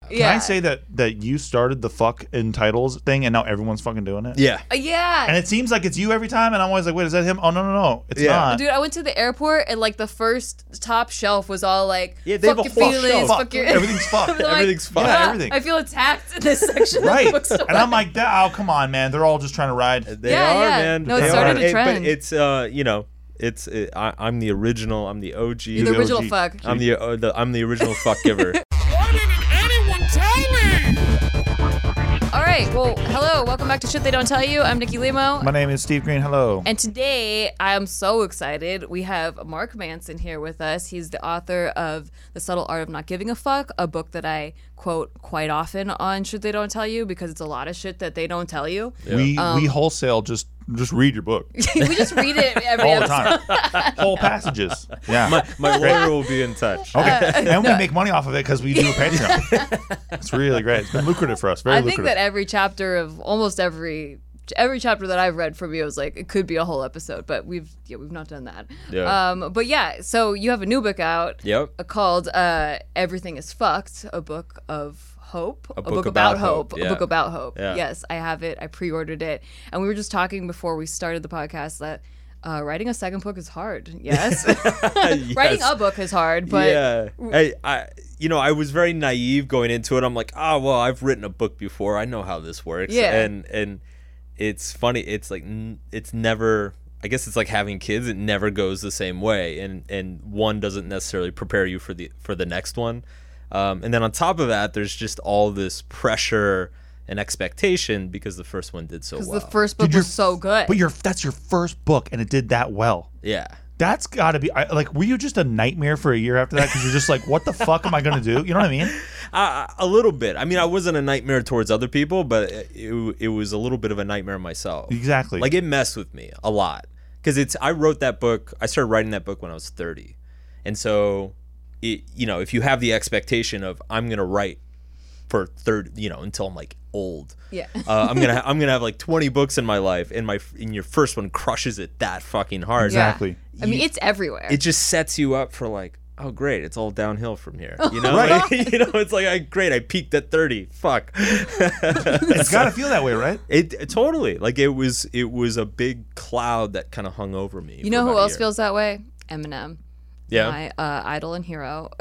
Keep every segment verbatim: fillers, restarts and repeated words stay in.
Yeah. Can I say that that you started the fuck in titles thing and now everyone's fucking doing it? Yeah. Uh, yeah. And it seems like it's you every time, and I'm always like, wait, is that him? Oh no, no, no, it's Yeah. not. Dude, I went to the airport and like the first top shelf was all like, Yeah, they fuck have a your whole feelings, shelf. fuck Fuck. your Everything's fucked. I'm like, Everything's fucked. Yeah, "Ah, everything." I feel attacked in this section Right. of the bookstore. And I'm like, oh, come on, man. They're all just trying to ride. They Yeah, are, yeah. man. No, it They started are. a It- trend. But it's, uh, you know, it's. It, I, I'm the original. I'm the O G. You're the the original O G. fuck. I'm the, uh, the I'm the original fuck giver. Why didn't anyone tell me? All right, well, hello, welcome back to Shit They Don't Tell You. I'm Nikki Limo. My name is Steve Green. Hello. And today, I am so excited. We have Mark Manson here with us. He's the author of The Subtle Art of Not Giving a Fuck, a book that I quote quite often on Shit They Don't Tell You because it's a lot of shit that they don't tell you. We Um, we wholesale just just read your book we just read it every all the episode. time, whole passages. Yeah. my my lawyer will be in touch. Okay. And we make money off of it because we do a Patreon. It's really great. It's been lucrative for us. Very I think lucrative. that every chapter of almost every every chapter that I've read from you is like it could be a whole episode, but we've yeah we've not done that. Yeah. Um, but yeah, so you have a new book out. Yep. uh, Called uh, "Everything Is Fucked," a book of hope, A book about hope, a yeah. book about hope. Yeah. Yes, I have it. I pre-ordered it, and we were just talking before we started the podcast that. Uh, writing a second book is hard. Yes, writing Yes. a book is hard, but yeah, I, I, you know, I was very naive going into it. I'm like, oh well, I've written a book before. I know how this works. Yeah. and and it's funny. It's like n- it's never. I guess it's like having kids. It never goes the same way, and and one doesn't necessarily prepare you for the for the next one. Um, and then on top of that, there's just all this pressure and expectation because the first one did so because well. the first book Dude, you're- was so good. But your that's your first book, and it did that well. yeah. That's got to be I, like. Were you just a nightmare for a year after that? Because you're just like, what the fuck am I gonna do? You know what I mean? Uh, a little bit. I mean, I wasn't a nightmare towards other people, but it, it, it was a little bit of a nightmare myself. Exactly. Like it messed with me a lot because it's. I wrote that book. I started writing that book when I was thirty, and so, it, you know, if you have the expectation of I'm gonna write for thirty, you know, until I'm like old. yeah. Uh, I'm gonna. I'm gonna have like twenty books in my life, and my and your first one crushes it that fucking hard. Exactly. I mean, it's everywhere. It just sets you up for like, oh great, it's all downhill from here. You know, Right. Like, you know, it's like, I, great, I peaked at thirty. Fuck. It's got to feel that way, right? It, it totally like it was. It was a big cloud that kind of hung over me. You know for who about a else year. feels that way? Eminem. Yeah. My uh, idol and hero.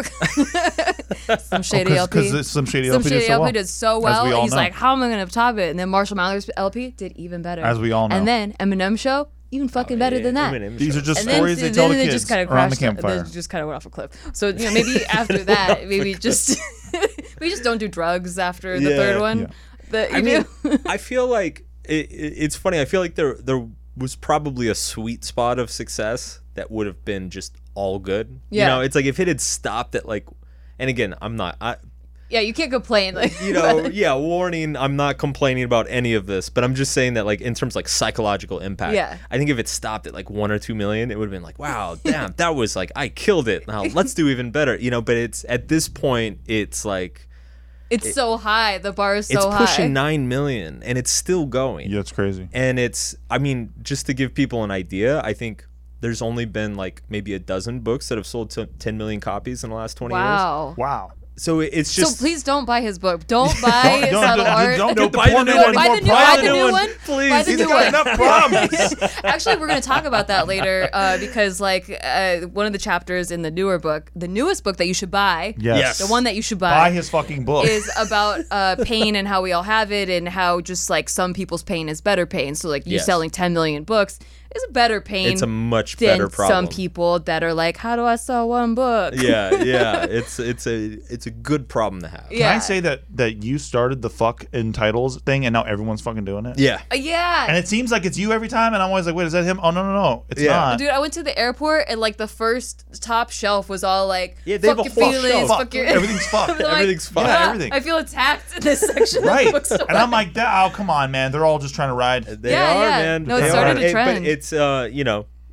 Some shady L P. Because some shady Some L P did shady so L P well. did so As well. we all He's know. like, how am I going to top it? And then Marshall Mathers L P did even better. As we all know. And then Eminem show, even fucking Oh, better yeah, than that. Eminem These show. are just And then, stories they then tell the they kids just kind of around the crashed. campfire. They just kind of went off a cliff. So you know, maybe after that, maybe just we just don't do drugs after the Yeah. third one. Yeah. The, I you mean, know? I feel like it, it, it's funny. I feel like there there was probably a sweet spot of success that would have been just all good. Yeah. You know, it's like if it had stopped at like, and again, I'm not. I, yeah, you can't complain. Like you know, yeah, warning, I'm not complaining about any of this, but I'm just saying that like in terms of like psychological impact, Yeah. I think if it stopped at like one or two million, it would have been like, wow, damn, that was like, I killed it. Now let's do even better, you know, but it's at this point, it's like, it's so high. The bar is so it's high. pushing nine million and it's still going. Yeah, it's crazy. And it's, I mean, just to give people an idea, I think there's only been like maybe a dozen books that have sold to ten million copies in the last twenty years. Wow. Wow. So it's So just, please don't buy his book. Don't buy his Don't- subtle don't- art. don't No, get the buy the poor new man one. Buy any the new, more buy pride. the new one. Please. Buy the He's new got one. enough problems. Actually, we're going to talk about that later uh, because, like, uh, one of the chapters in the newer book, the newest book that you should buy, Yes. Yes. the one that you should Buy buy, his fucking book. is about uh, pain and how we all have it and how just like some people's pain is better pain. So, like, you Yes. selling ten million books is a better pain. it's a much than better problem. some people that are like, how do I sell one book? yeah, yeah. It's it's a it's a good problem to have. Yeah. Can I say that that you started the fuck in titles thing, and now everyone's fucking doing it? Yeah. Uh, yeah. And it seems like it's you every time, and I'm always like, wait, is that him? Oh no, no, no, it's Yeah. not. Dude, I went to the airport and like the first top shelf was all like, Yeah, they fuck have a your whole feelings, shelf. fuck Fuck. your Everything's fucked. I'm like, Everything's fucked. Yeah, "Ah, everything. I feel attacked in this section of the Right. bookstore." And I'm like, oh come on, man, they're all just trying to ride. They Yeah, are, yeah. man. No, it They started are. a It- trend. But it's uh, you know,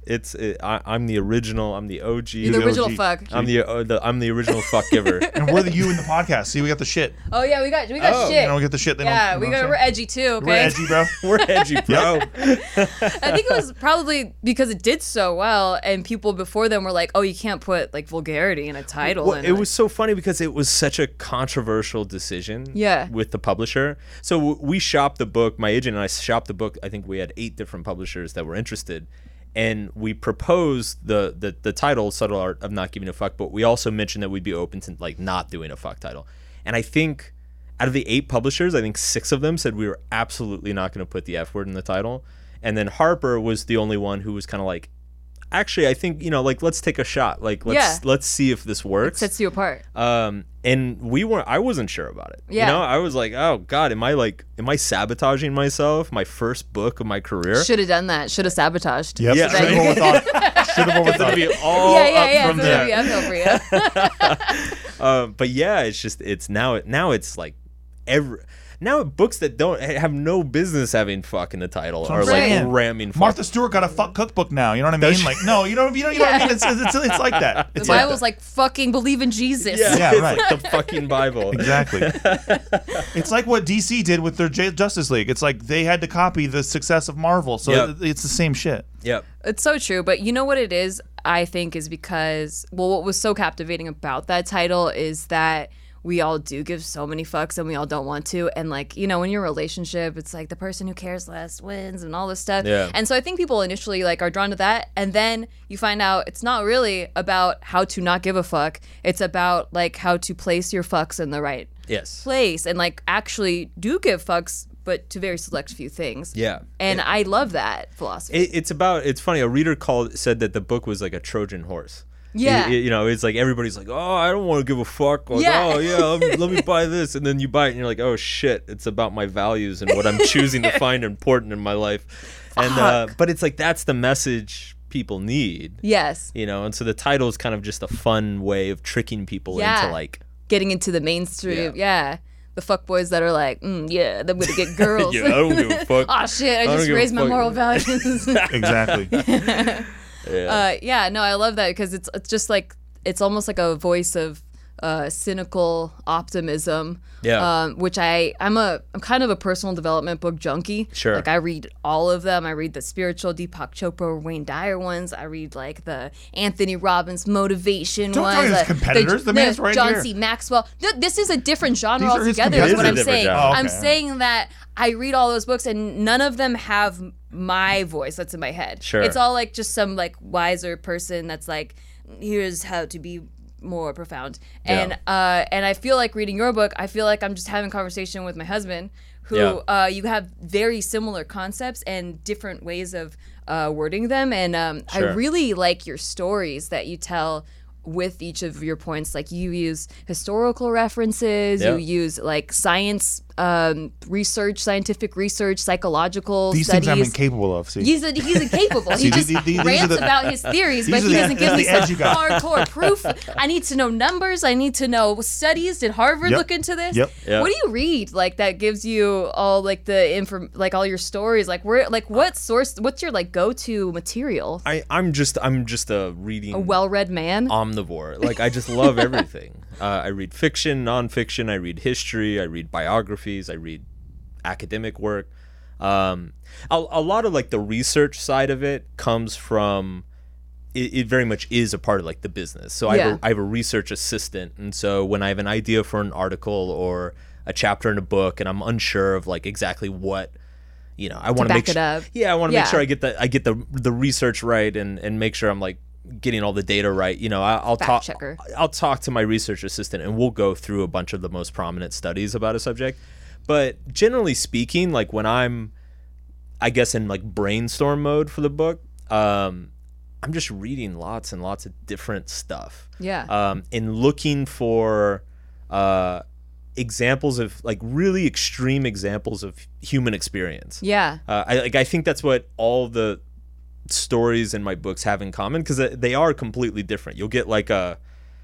It's it, I, I'm the original. I'm the O G. You're the the original O G. fuck. I'm the, uh, the I'm the original fuck giver. And we're the you in the podcast. See, we got the shit. Oh yeah, we got we got Oh, shit. You know, we get the shit. They yeah, don't, we you know got what we're I'm saying? edgy too. Okay. We're edgy, bro. We're edgy, bro. I think it was probably because it did so well, and people before them were like, "Oh, you can't put like vulgarity in a title." Well, and it like- was so funny because it was such a controversial decision Yeah. with the publisher. So w- we shopped the book, my agent and I shopped the book. I think we had eight different publishers that were interested. And we proposed the, the, the title, Subtle Art of Not Giving a Fuck, but we also mentioned that we'd be open to like not doing a fuck title. And I think out of the eight publishers, I think six of them said we were absolutely not going to put the F word in the title. And then Harper was the only one who was kind of like, actually, I think, you know, like, let's take a shot. Like, let's Yeah. let's see if this works. sets you apart. Um, and we weren't. I wasn't sure about it. Yeah. You know, I was like, oh God, am I like, am I sabotaging myself? My first book of my career. Should have done that. Should have sabotaged. Yep. Yeah. Should have overthought. Should have It's gonna overthought. be all yeah, yeah, up yeah. from It's there. gonna be uphill for you. Um, but yeah, it's just it's now now it's like every now books that don't have no business having fuck in the title what are I'm like saying. ramming fuck. Martha Stewart got a fuck cookbook now. You know what I mean? Like, no, you know, you know, you know what I mean? It's, it's, it's like that. The It's like Bible's like fucking believe in Jesus. Yeah, Yeah, it's right. like the fucking Bible. Exactly. It's like what D C did with their J- Justice League. It's like they had to copy the success of Marvel, so Yep. it- it's the same shit. Yep. It's so true, but you know what it is, I think, is because, well, what was so captivating about that title is that we all do give so many fucks and we all don't want to. And, like, you know, in your relationship, it's like the person who cares less wins and all this stuff. Yeah. And so I think people initially, like, are drawn to that. And then you find out it's not really about how to not give a fuck. It's about, like, how to place your fucks in the right Yes. place and, like, actually do give fucks, but to very select few things. Yeah. And I love that philosophy. It, it's about. It's funny. A reader called said that the book was like a Trojan horse. Yeah. It- it- you know, it's like everybody's like, oh, I don't want to give a fuck. Like, Yeah. oh yeah, let me, let me buy this, and then you buy it, and you're like, oh shit, it's about my values and what I'm choosing to find important in my life. And uh, but it's like that's the message people need. Yes. You know, and so the title is kind of just a fun way of tricking people Yeah. into like, Getting into the mainstream. Yeah. Yeah. The fuckboys that are like, mm, yeah, I'm going to get girls. yeah, I don't give a fuck. Oh, shit, I don't just give a raised my fuck. moral values. Exactly. Yeah. uh, yeah, no, I love that because it's, it's just like, it's almost like a voice of uh, cynical optimism. Yeah. Um, which I, I'm a, I'm kind of a personal development book junkie. Sure. Like I read all of them. I read the spiritual Deepak Chopra, Wayne Dyer ones. I read like the Anthony Robbins motivation Don't ones. tell me there's uh, competitors. The man's right John here. C. Maxwell. Th- This is a different genre These are his altogether. Is competitors. what It is I'm a different saying. genre. Oh, I'm okay. saying that I read all those books and none of them have my voice that's in my head. Sure. It's all like just some like wiser person that's like, here's how to be more profound. And uh, and I feel like reading your book, I feel like I'm just having a conversation with my husband, who Yeah. uh, you have very similar concepts and different ways of uh, wording them. And um, I Sure. really like your stories that you tell with each of your points. Like you use historical references, Yeah. you use like science um, research, scientific research, psychological These studies. things I'm incapable of. See, He's a, he's incapable. See, he just these- these are rants the- about his theories, but these are he the- doesn't give that's me the edge some you got. hardcore proof. I need to know numbers. I need to know studies. Did Harvard Yep. look into this? Yep. Yep. What do you read like that gives you all like the info, like all your stories? Like where, like what source? What's your like go-to material? I, I'm just I'm just a reading A well-read man. omnivore. Like I just love everything. Uh, I read fiction, nonfiction. I read history. I read biographies. I read academic work. Um, a, a lot of like the research side of it comes from. It, it very much is a part of like the business. So I, have Yeah. a, I have a research assistant, and so when I have an idea for an article or a chapter in a book, and I'm unsure of like exactly what. You know, I want to back make it sure. up. Yeah, I want to Yeah. make sure I get the I get the the research right and and make sure I'm like getting all the data right. You know, I, I'll Fact talk. checker. I'll talk to my research assistant, and we'll go through a bunch of the most prominent studies about a subject. But generally speaking, like when I'm, I guess in like brainstorm mode for the book, um, I'm just reading lots and lots of different stuff. Yeah. Um, and looking for uh, examples of like really extreme examples of human experience. yeah. Uh, I like I think that's what all the stories in my books have in common because they are completely different. You'll get like a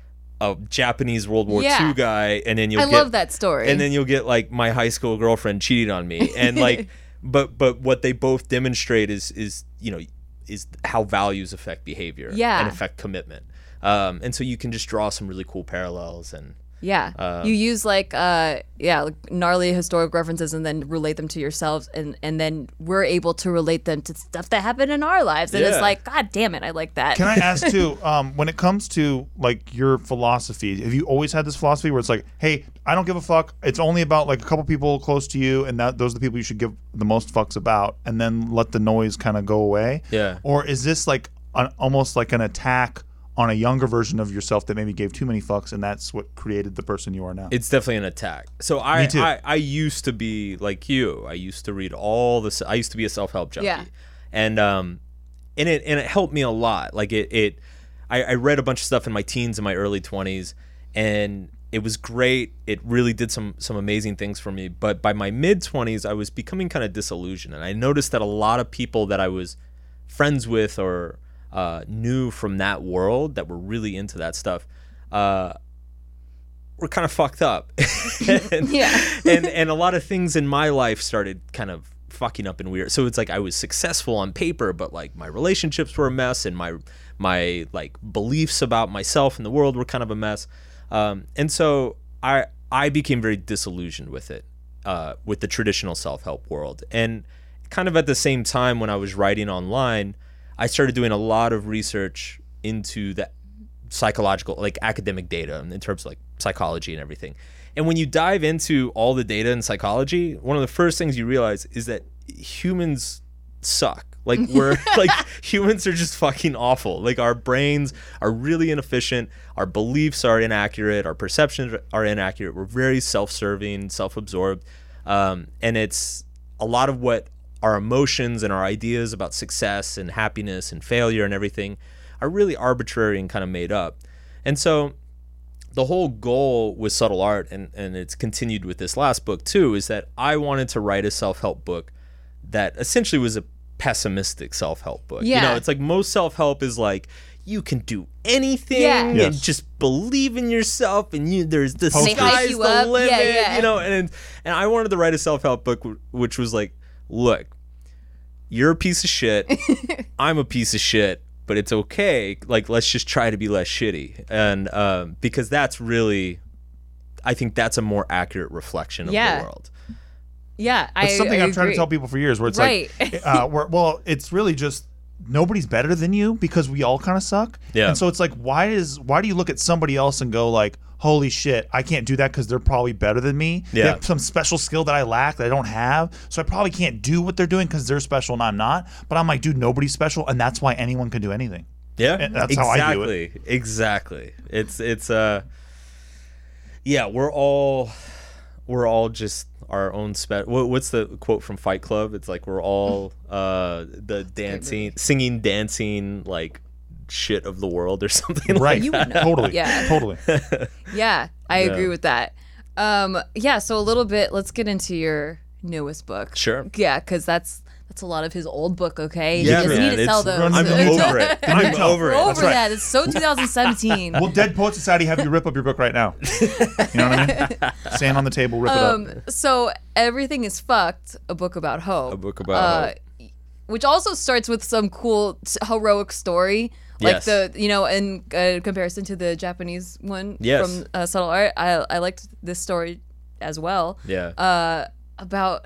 a Japanese World War Yeah. Two guy, and then you'll I get, love that story. and then you'll get like my high school girlfriend cheated on me, and like, but but what they both demonstrate is is you know is how values affect behavior Yeah. and affect commitment. Um, and so you can just draw some really cool parallels. And Yeah. Um, you use like uh yeah, like gnarly historic references and then relate them to yourselves and and then we're able to relate them to stuff that happened in our lives. And Yeah. it's like, God damn it, I like that. Can I ask too, um, when it comes to like your philosophy, have you always had this philosophy where it's like, hey, I don't give a fuck. It's only about like a couple people close to you, and that those are the people you should give the most fucks about, and then let the noise kind of go away? Yeah. Or is this like an, almost like an attack on a younger version of yourself that maybe gave too many fucks, and that's what created the person you are now? It's definitely an attack. So I, Me too. I I used to be like you. I used to read all this. I used to be a self-help junkie, Yeah. and um, and it and it helped me a lot. Like it it, I, I read a bunch of stuff in my teens and my early twenties, and it was great. It really did some some amazing things for me. But by my mid twenties, I was becoming kind of disillusioned, and I noticed that a lot of people that I was friends with or uh, knew from that world that were really into that stuff. Uh, were kind of fucked up. and, Yeah. and and a lot of things in my life started kind of fucking up and weird. So it's like I was successful on paper, but like my relationships were a mess, and my my like beliefs about myself and the world were kind of a mess. Um, and so I I became very disillusioned with it, uh, with the traditional self-help world. And kind of at the same time when I was writing online, I started doing a lot of research into the psychological, like academic data in terms of like psychology and everything. And when you dive into all the data in psychology, one of the first things you realize is that humans suck. Like we're like humans are just fucking awful. Like our brains are really inefficient. Our beliefs are inaccurate. Our perceptions are inaccurate. We're very self-serving, self-absorbed. Um, and it's a lot of what our emotions and our ideas about success and happiness and failure and everything are really arbitrary and kind of made up. And so the whole goal with Subtle Art, and, and it's continued with this last book too, is that I wanted to write a self-help book that essentially was a pessimistic self-help book. You Yeah. know, it's like most self-help is like, you can do anything Yeah. and Yes. just believe in yourself, and you there's the They hype sky's you the up. limit, Yeah, yeah. you know, and and I wanted to write a self-help book wh- which was like, look, you're a piece of shit, I'm a piece of shit, but it's okay. Like, let's just try to be less shitty. And um, because that's really, I think that's a more accurate reflection of Yeah. the world. Yeah, I It's something I I've tried to agree. tell people for years, where it's Right. like, uh, where, well, it's really just nobody's better than you because we all kind of suck. Yeah. And so it's like, why is why do you look at somebody else and go like, holy shit, I can't do that because they're probably better than me. They Yeah. have some special skill that I lack that I don't have, so I probably can't do what they're doing because they're special and I'm not. But I'm like, dude, nobody's special, and that's why anyone can do anything. Yeah, And that's how I do it. exactly. Exactly. It's it's uh, yeah, we're all we're all just our own spe- what, what's the quote from Fight Club? It's like we're all uh the dancing, singing, dancing like shit of the world or something. Right. Like You would know. Totally. Yeah. Totally. Yeah, I Yeah. agree with that. Um, yeah, so a little bit. Let's get into your newest book. Sure. Yeah, because that's that's a lot of his old book. Okay. Yeah, he doesn't man, need to sell it's- those. I'm I'm New over it. I'm Tell. over We're it. over That's right. that. It's so twenty seventeen. Will Dead Poet Society have you rip up your book right now? You know what I mean? Stand on the table, rip it up. Um, so everything is fucked. A book about hope. A book about hope. Which also starts with some cool t- heroic story, like Yes. the you know in uh, comparison to the Japanese one Yes. from uh, Subtle Art. I I liked this story as well. Yeah. Uh, about.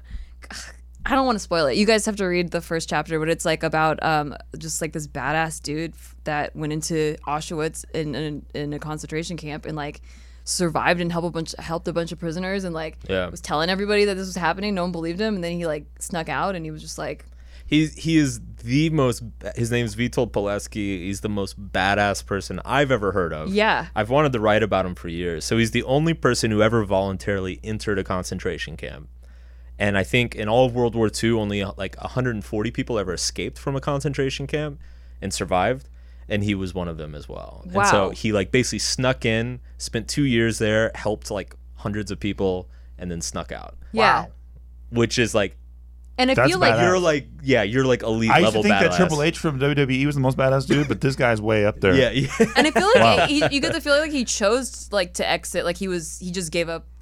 I don't want to spoil it. You guys have to read the first chapter, but it's like about um just like this badass dude f- that went into Auschwitz in in, in a concentration camp and like survived and helped a bunch helped a bunch of prisoners and like Yeah. was telling everybody that this was happening. No one believed him, and then he like snuck out and he was just like, He's he is the most. His name's Witold Pilecki. He's the most badass person I've ever heard of. yeah, I've wanted to write about him for years. So he's the only person who ever voluntarily entered a concentration camp. And I think in all of World War Two, only uh, like one hundred forty people ever escaped from a concentration camp and survived. And he was one of them as well. And so Wow. he like basically snuck in, spent two years there, helped like hundreds of people, and then snuck out. yeah. Which is like, And I That's feel like badass. you're like, yeah, you're like elite I used to level think badass. that Triple H from W W E was the most badass dude, but this guy's way up there. Yeah, yeah. and I feel like Wow. he, you get the feeling like he chose like to exit, like he was he just gave up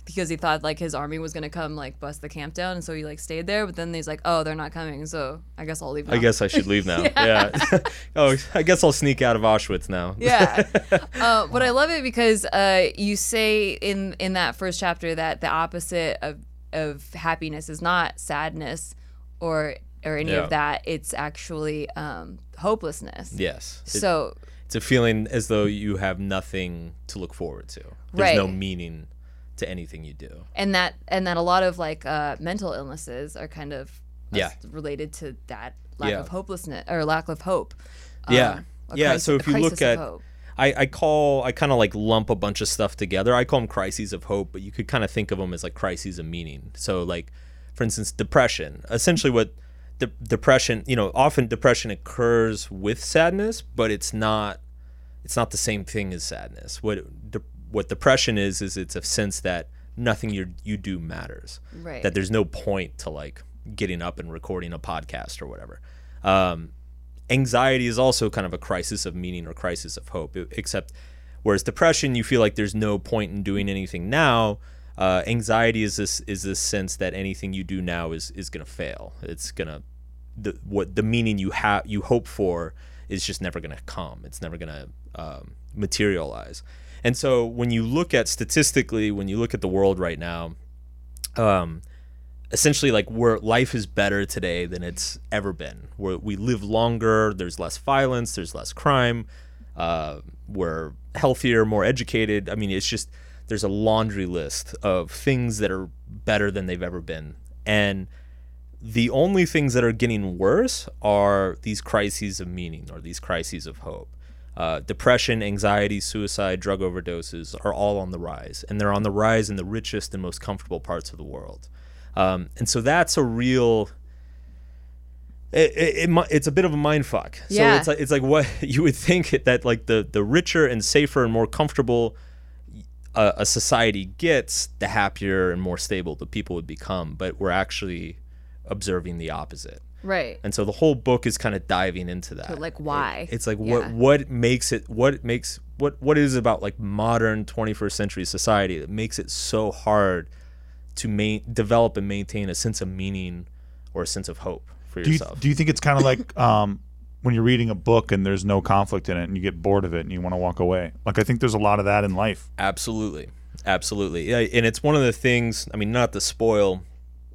because he thought like his army was gonna come like bust the camp down, and so he like stayed there. But then he's like, oh, they're not coming, so I guess I'll leave now. I guess I should leave now. yeah. yeah. oh, I guess I'll sneak out of Auschwitz now. yeah. Uh, but I love it because uh, you say in in that first chapter that the opposite of of happiness is not sadness or or any Yeah. of that. It's actually um, hopelessness. Yes. It- So it's a feeling as though you have nothing to look forward to. There's Right. no meaning to anything you do. and that and that a lot of like uh, mental illnesses are kind of uh, Yeah. related to that lack Yeah. of hopelessness or lack of hope. Yeah. Um, a Yeah, crisis- so a if you look crisis of at- hope. I, I call I kind of like lump a bunch of stuff together. I call them crises of hope, but you could kind of think of them as like crises of meaning. So like, for instance, depression. Essentially, what de- depression, you know, often depression occurs with sadness, but it's not it's not the same thing as sadness. What de- what depression is is it's a sense that nothing you you do matters. Right. That there's no point to like getting up and recording a podcast or whatever. Um, anxiety is also kind of a crisis of meaning or crisis of hope, except whereas depression, you feel like there's no point in doing anything now. Uh, anxiety is this is this sense that anything you do now is is gonna fail. It's gonna the what the meaning you have you hope for is just never gonna come. It's never gonna um, materialize. And so when you look at statistically, when you look at the world right now, um, essentially like where life is better today than it's ever been. Where we live longer, there's less violence, there's less crime, uh, we're healthier, more educated. I mean, it's just there's a laundry list of things that are better than they've ever been. And the only things that are getting worse are these crises of meaning or these crises of hope. Uh, depression, anxiety, suicide, drug overdoses are all on the rise, and they're on the rise in the richest and most comfortable parts of the world. Um, and so that's a real. It, it, it, mi- it's a bit of a mind fuck. So Yeah. it's like it's like what you would think that like the the richer and safer and more comfortable a, a society gets, the happier and more stable the people would become. But we're actually observing the opposite. Right. And so the whole book is kind of diving into that. So, like, why? It- it's like Yeah. what what makes it what makes what what is it about like modern twenty-first century society that makes it so hard to main, develop and maintain a sense of meaning or a sense of hope for Do you, yourself. do you think it's kind of like um, when you're reading a book and there's no conflict in it and you get bored of it and you want to walk away? Like, I think there's a lot of that in life. Absolutely. Absolutely. Yeah, and it's one of the things, I mean, not to spoil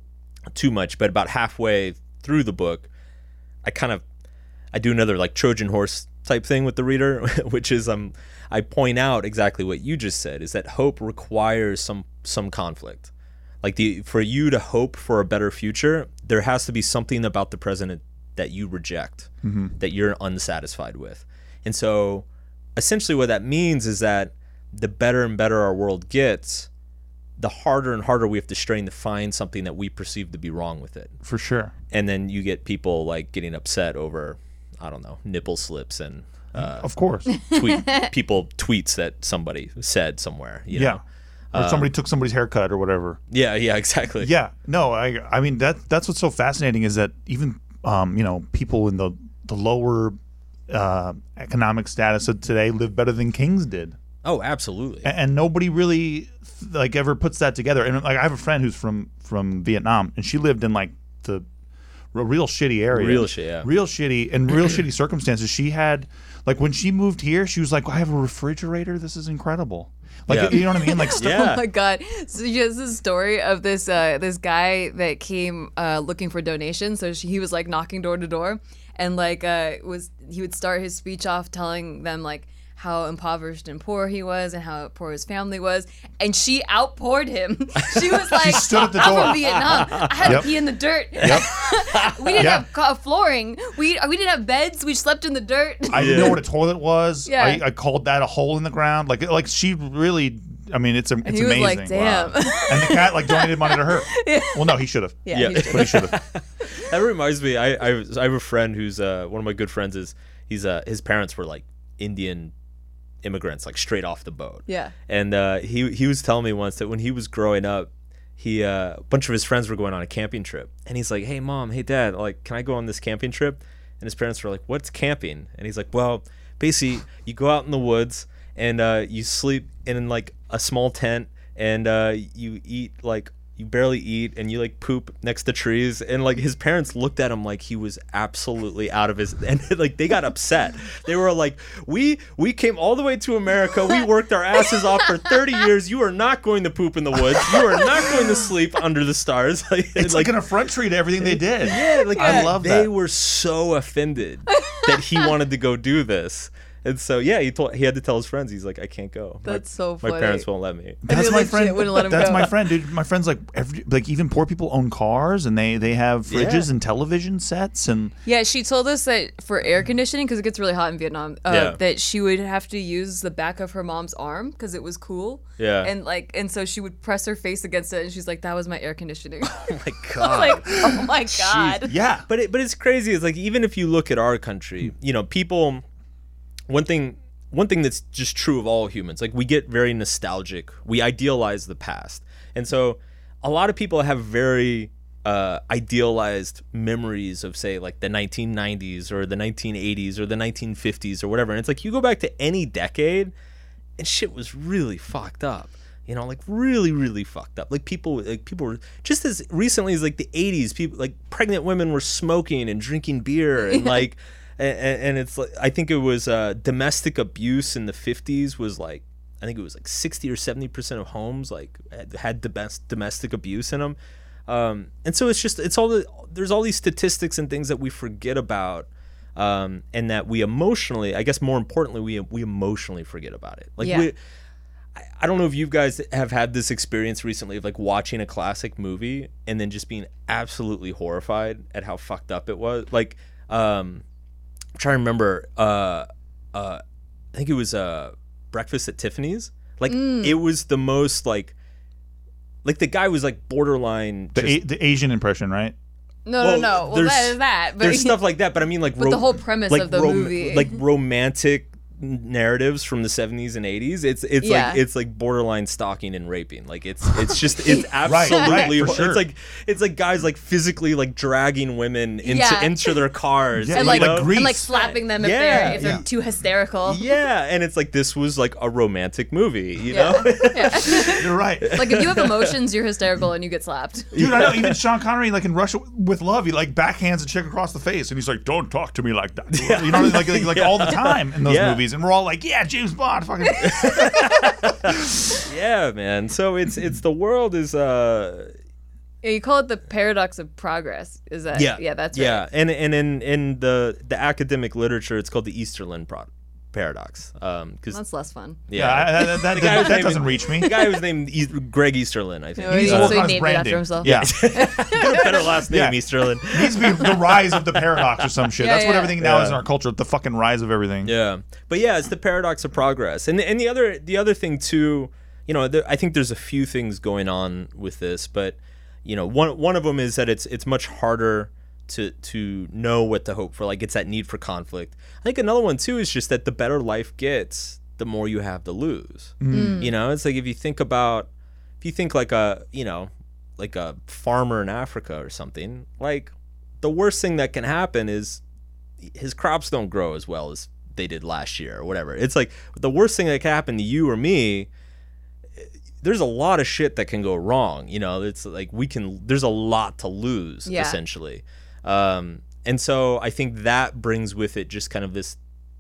too much, but about halfway through the book, I kind of, I do another like Trojan horse type thing with the reader, which is um, I point out exactly what you just said, is that hope requires some some conflict. Like the for you to hope for a better future, there has to be something about the present that you reject, that you're unsatisfied with. And so essentially what that means is that the better and better our world gets, the harder and harder we have to strain to find something that we perceive to be wrong with it. For sure. And then you get people like getting upset over, I don't know, nipple slips and uh, Of course. tweet people tweets that somebody said somewhere. You Yeah. know? Or Um, somebody took somebody's haircut or whatever. Yeah. Yeah. Exactly. Yeah. No, I I mean that that's what's so fascinating is that even um, you know, people in the the lower uh, economic status of today live better than kings did. Oh, absolutely. A- and nobody really like ever puts that together. And like I have a friend who's from from Vietnam, and she lived in like the a real shitty area, Real shit, yeah. real shitty and real shitty circumstances. She had like when she moved here, she was like, "I have a refrigerator. This is incredible." Like Yeah. you know what I mean? Like stuff. Yeah. Oh my god! So she has this story of this uh, this guy that came uh, looking for donations. So she, he was like knocking door to door, and like uh, was he would start his speech off telling them like how impoverished and poor he was and how poor his family was, and she outpoured him. She was like, stood at the "I'm door. from Vietnam. I had Yep. to pee in the dirt. Yep. we didn't Yeah. have ca- flooring. We we didn't have beds. We slept in the dirt." I didn't know what a toilet was. Yeah. I, I called that a hole in the ground. Like like she really. I mean, it's a, it's he was amazing. like, "Damn." And the cat like donated money to her. Well, no, he should have. Yeah, Yeah. he should. But he should have. That reminds me. I, I I have a friend who's uh one of my good friends is he's uh his parents were like Indian immigrants, like straight off the boat. Yeah. And uh, he he was telling me once that when he was growing up, he uh, a bunch of his friends were going on a camping trip, and he's like, "Hey, mom, hey, dad, like, can I go on this camping trip?" And his parents were like, "What's camping?" And he's like, "Well, basically, you go out in the woods and uh, you sleep in like a small tent, and uh, you eat like you barely eat, and you like poop next to trees, and like his parents looked at him like he was absolutely out of his, and like they got upset. They were like, we we came all the way to America, we worked our asses off for thirty years, you are not going to poop in the woods, you are not going to sleep under the stars. Like, It's like, an effrontery to everything they did. yeah, like I love they that. were so offended that he wanted to go do this. And so yeah, he told he had to tell his friends. He's like, I can't go. My- That's so My funny. parents won't let me. That's they my legit friend. wouldn't let him That's go. my friend, dude. My friend's like every like even poor people own cars and they they have fridges Yeah. and television sets and Yeah, she told us that for air conditioning, because it gets really hot in Vietnam, uh, Yeah. that she would have to use the back of her mom's arm because it was cool. Yeah. And like, and so she would press her face against it, and she's like, "That was my air conditioning." Oh my I was god. like, "Oh my god." yeah. But it, but it's crazy. It's like even if you look at our country, you know, people. One thing, one thing that's just true of all humans. Like we get very nostalgic. We idealize the past, and so a lot of people have very uh, idealized memories of, say, like the nineteen nineties or the nineteen eighties or the nineteen fifties or whatever. And it's like you go back to any decade, and shit was really fucked up. You know, like really, really fucked up. Like people, like people were just as recently as like the eighties. People, like pregnant women, were smoking and drinking beer, and like, and, and it's like I think it was uh, domestic abuse in the fifties was like I think it was like sixty or seventy percent of homes like had, had domestic domestic abuse in them, um, and so it's just it's all the there's all these statistics and things that we forget about. Um, and that we emotionally, I guess more importantly, we we emotionally forget about it. Like Yeah. we. I don't know if you guys have had this experience recently of like watching a classic movie and then just being absolutely horrified at how fucked up it was. Like, um, I'm trying to remember, uh, uh, I think it was uh, Breakfast at Tiffany's. Like, it was the most like, like the guy was like borderline. The just- a- the Asian impression, right? No, Well, no, no. Well, there's- that is that. But There's stuff like that, but I mean like, But the whole premise like of the movie. like romantic narratives from the seventies and eighties. It's it's Yeah. like it's like borderline stalking and raping. Like it's it's just it's Right, absolutely right, for sure. it's like it's like guys like physically like dragging women into Yeah. into their cars. Yeah, and you like, know? Grease. and like slapping them if Yeah. they're if they're Yeah. too hysterical. Yeah, and it's like this was like a romantic movie, you Yeah. know? Yeah. You're right. Like if you have emotions, you're hysterical and you get slapped. Dude, I know. Even Sean Connery, like in Russia with Love, he like backhands a chick across the face, and he's like, "Don't talk to me like that." You know, like like, like all the time in those Yeah. movies, and we're all like, "Yeah, James Bond." Fucking. Yeah, man. So it's it's the world is uh Yeah, you call it the paradox of progress. Is that? yeah Yeah, that's right. yeah and and in in the the academic literature it's called the Easterlin pro- paradox um because That's less fun. Yeah, I- that, that, The guy that, was that named- doesn't reach me. the guy was named Eas- Greg Easterlin, I think. No, He's So working he on his named it after branding. himself? Yeah, Got a better last name, Yeah. Easterlin. needs to be the rise of the paradox or some shit. Yeah, That's what yeah. everything now Yeah. is in our culture. The fucking rise of everything. Yeah, but yeah, it's the paradox of progress, and and the other the other thing too, you know, there, I think there's a few things going on with this, but you know, one one of them is that it's it's much harder to to know what to hope for. Like it's that need for conflict. I think another one too is just that the better life gets, the more you have to lose. You know, it's like if you think about if you think like a you know like a farmer in Africa or something, like the worst thing that can happen is his crops don't grow as well as they did last year or whatever. It's like the worst thing that can happen to you or me. There's a lot of shit that can go wrong. You know, it's like we can. There's a lot to lose Yeah. essentially, um, and so I think that brings with it just kind of this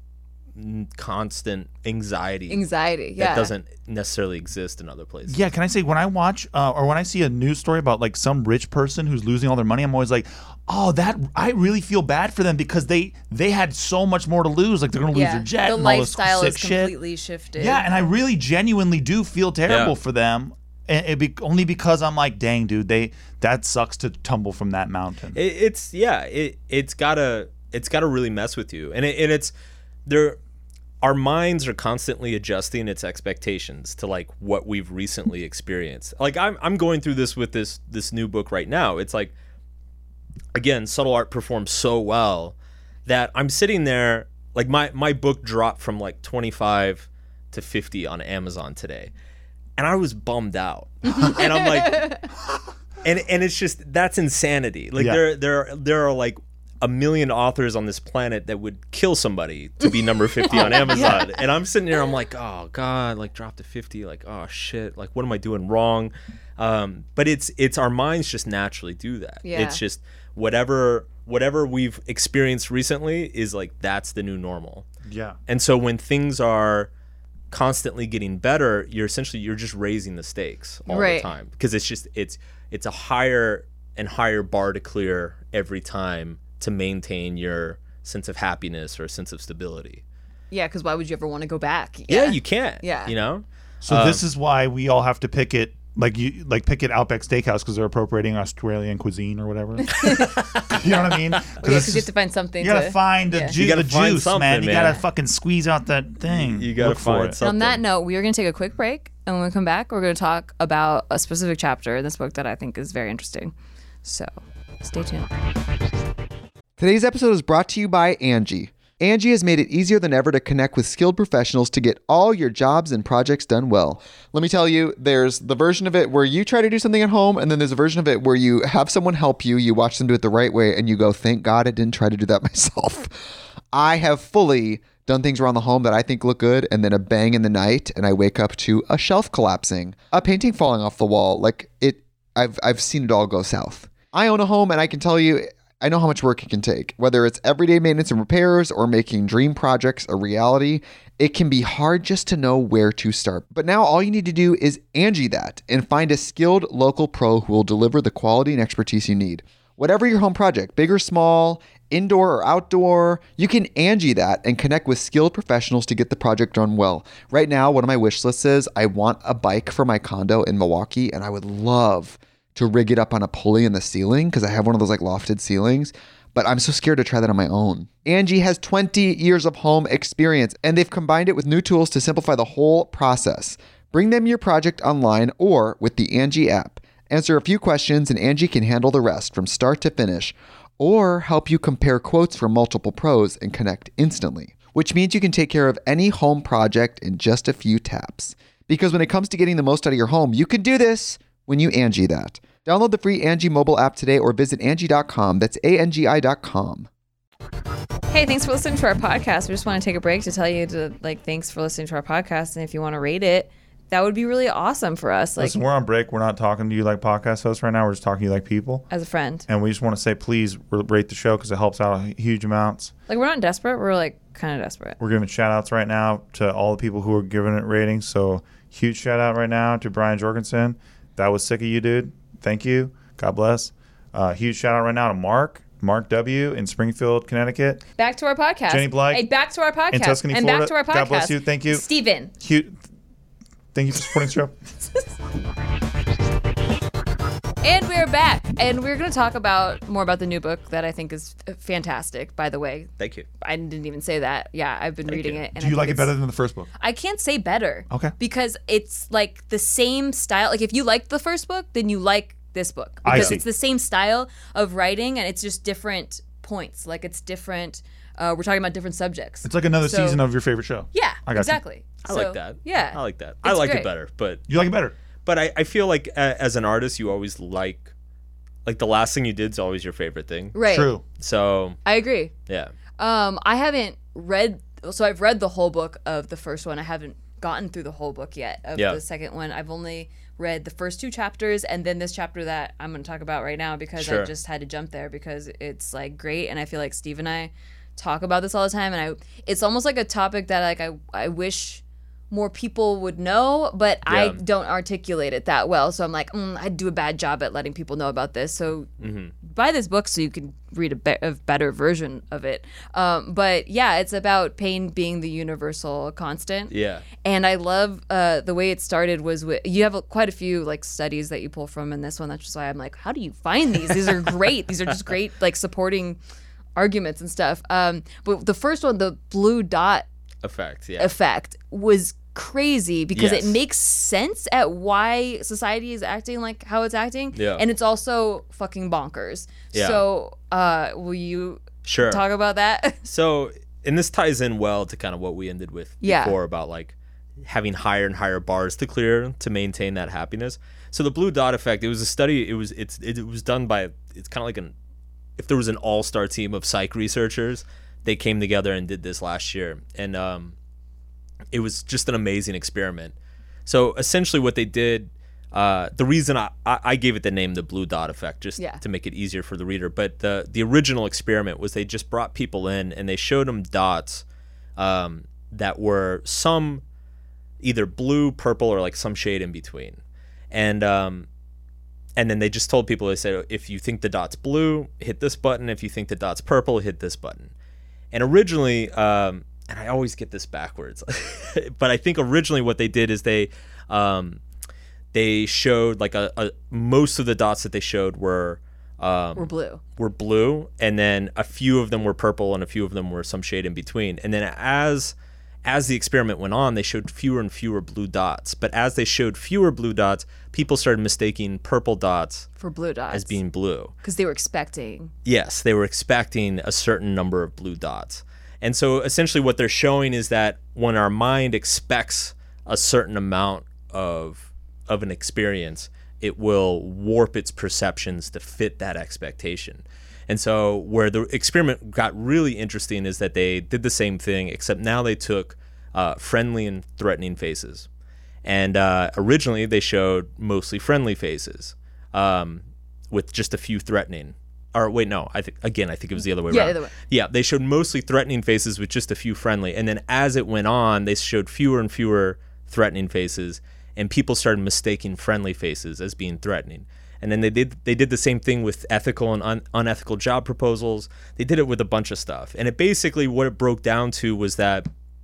n- constant anxiety Anxiety. Yeah. that doesn't necessarily exist in other places. Yeah, can I say when I watch uh, or when I see a news story about like some rich person who's losing all their money, I'm always like, oh, that I really feel bad for them because they they had so much more to lose. Like they're gonna lose Yeah. their jet The and all this lifestyle sick is shit. completely shifted. Yeah, and I really genuinely do feel terrible Yeah. for them. And it be, only because I'm like, dang, dude, they that sucks to tumble from that mountain. It, it's yeah, it it's gotta it's gotta really mess with you, and it, and it's there. Our minds are constantly adjusting its expectations to like what we've recently experienced. Like I'm I'm going through this with this this new book right now. It's like again, Subtle Art performs so well that I'm sitting there like my my book dropped from like twenty-five to fifty on Amazon today. And I was bummed out. And I'm like and and it's just that's insanity. Like Yeah. there there there are like a million authors on this planet that would kill somebody to be number fifty on Amazon. And I'm sitting there, I'm like, oh God, like drop to fifty, like, oh shit, like what am I doing wrong? Um, but it's it's our minds just naturally do that. Yeah. It's just whatever whatever we've experienced recently is like that's the new normal. Yeah. And so when things are constantly getting better, you're essentially you're just raising the stakes all Right. the time, because it's just it's it's a higher and higher bar to clear every time to maintain your sense of happiness or a sense of stability. Yeah, because why would you ever want to go back? Yeah, you can't. Yeah. You know? So Um, this is why we all have to pick it. Like you, like pick at Outback Steakhouse because they're appropriating Australian cuisine or whatever. You know what I mean? Yeah, because you have to find something You gotta to... find the, yeah. ju- You gotta the find juice, something, man. You man. gotta fucking squeeze out that thing. You gotta Look for find it. something. On that note, we are going to take a quick break, and when we come back, we're going to talk about a specific chapter in this book that I think is very interesting. So, stay tuned. Today's episode is brought to you by Angie. Angie has made it easier than ever to connect with skilled professionals to get all your jobs and projects done well. Let me tell you, there's the version of it where you try to do something at home, and then there's a version of it where you have someone help you, you watch them do it the right way, and you go, thank God I didn't try to do that myself. I have fully done things around the home that I think look good, and then a bang in the night, and I wake up to a shelf collapsing, a painting falling off the wall. Like it, I've I've seen it all go south. I own a home, and I can tell you, I know how much work it can take. Whether it's everyday maintenance and repairs or making dream projects a reality, it can be hard just to know where to start. But now all you need to do is Angie that and find a skilled local pro who will deliver the quality and expertise you need. Whatever your home project, big or small, indoor or outdoor, you can Angie that and connect with skilled professionals to get the project done well. Right now, one of my wish lists is I want a bike for my condo in Milwaukee, and I would love to rig it up on a pulley in the ceiling because I have one of those like lofted ceilings, but I'm so scared to try that on my own. Angie has twenty years of home experience, and they've combined it with new tools to simplify the whole process. Bring them your project online or with the Angie app. Answer a few questions and Angie can handle the rest from start to finish, or help you compare quotes from multiple pros and connect instantly, which means you can take care of any home project in just a few taps. Because when it comes to getting the most out of your home, you can do this when you Angie that. Download the free Angie mobile app today or visit Angie dot com. That's A N G I dot com. Hey, thanks for listening to our podcast. We just want to take a break to tell you to, like, thanks for listening to our podcast. And if you want to rate it, that would be really awesome for us. Like, Listen, we're on break. We're not talking to you like podcast hosts right now. We're just talking to you like people. as a friend. And we just want to say, please rate the show because it helps out huge amounts. Like, we're not desperate. We're, like, kind of desperate. We're giving shout outs right now to all the people who are giving it ratings. So huge shout out right now to Brian Jorgensen. That was sick of you, dude. Thank you. God bless. Uh, huge shout out right now to Mark, Mark W. in Springfield, Connecticut. Back to our podcast. Jenny Blyke Hey, back to our podcast. in Tuscany, and Florida. back to our podcast. God bless you. Thank you. Steven. Huge. Thank you for supporting the show. And we're back. And we're going to talk about more about the new book that I think is fantastic, by the way. Thank you. I didn't even say that. Yeah, I've been Thank reading you. it. And Do I you think like it it's- better than the first book? I can't say better. Okay. Because it's like the same style. Like, if you liked the first book, then you like this book. I Because see. it's the same style of writing, and it's just different points. Like, it's different. Uh, we're talking about different subjects. It's like another So- season of your favorite show. Yeah, I got you. exactly. I So, like that. Yeah. I like that. I It's like great. it better, but You like it better? but I, I feel like uh, as an artist, you always like like the last thing you did is always your favorite thing. Right. True. So I agree. yeah, Um, I haven't read, so I've read the whole book of the first one. I haven't gotten through the whole book yet of Yeah. the second one. I've only read the first two chapters and then this chapter that I'm going to talk about right now because I Sure. just had to jump there because it's like great, and I feel like Steve and I talk about this all the time, and I it's almost like a topic that like I I wish more people would know, but I Yeah. don't articulate it that well. So I'm like, mm, I do a bad job at letting people know about this. So Mm-hmm. buy this book so you can read a, be- a better version of it. Um, but yeah, it's about pain being the universal constant. yeah, And I love uh, the way it started was with, you have a, quite a few like studies that you pull from in this one. That's just why I'm like, how do you find these? These are great. These are just great, like supporting arguments and stuff. Um, but the first one, the blue dot effect. Yeah, effect, was crazy because Yes. it makes sense at why society is acting like how it's acting. Yeah. And it's also fucking bonkers. Yeah. So uh, will you sure. talk about that? So, and this ties in well to kind of what we ended with Yeah. before about like having higher and higher bars to clear to maintain that happiness. So the blue dot effect, it was a study. It was it's it was done by it's kind of like an if there was an all-star team of psych researchers, they came together and did this last year, and um, it was just an amazing experiment. So essentially, what they did, uh, the reason I, I gave it the name the blue dot effect, just Yeah. to make it easier for the reader, but the the original experiment was they just brought people in and they showed them dots um, that were some either blue, purple, or like some shade in between, and um, and then they just told people, they said, if you think the dot's blue, hit this button. If you think the dot's purple, hit this button. And originally, um, and I always get this backwards, but I think originally what they did is they um, they showed like a, a most of the dots that they showed were um, We're blue. were blue, and then a few of them were purple, and a few of them were some shade in between. And then as as the experiment went on, they showed fewer and fewer blue dots. But as they showed fewer blue dots, people started mistaking purple dots For blue dots. as being blue. Because they were expecting. Yes, they were expecting a certain number of blue dots. And so essentially what they're showing is that when our mind expects a certain amount of of an experience, it will warp its perceptions to fit that expectation. And so where the experiment got really interesting is that they did the same thing, except now they took uh, friendly and threatening faces. And uh, originally they showed mostly friendly faces um, with just a few threatening. Or wait, no, I think again, I think it was the other way Yeah, around. either way. Yeah, they showed mostly threatening faces with just a few friendly. And then as it went on, they showed fewer and fewer threatening faces, and people started mistaking friendly faces as being threatening. And then they did they did the same thing with ethical and un, unethical job proposals. They did it with a bunch of stuff. And it basically, what it broke down to was that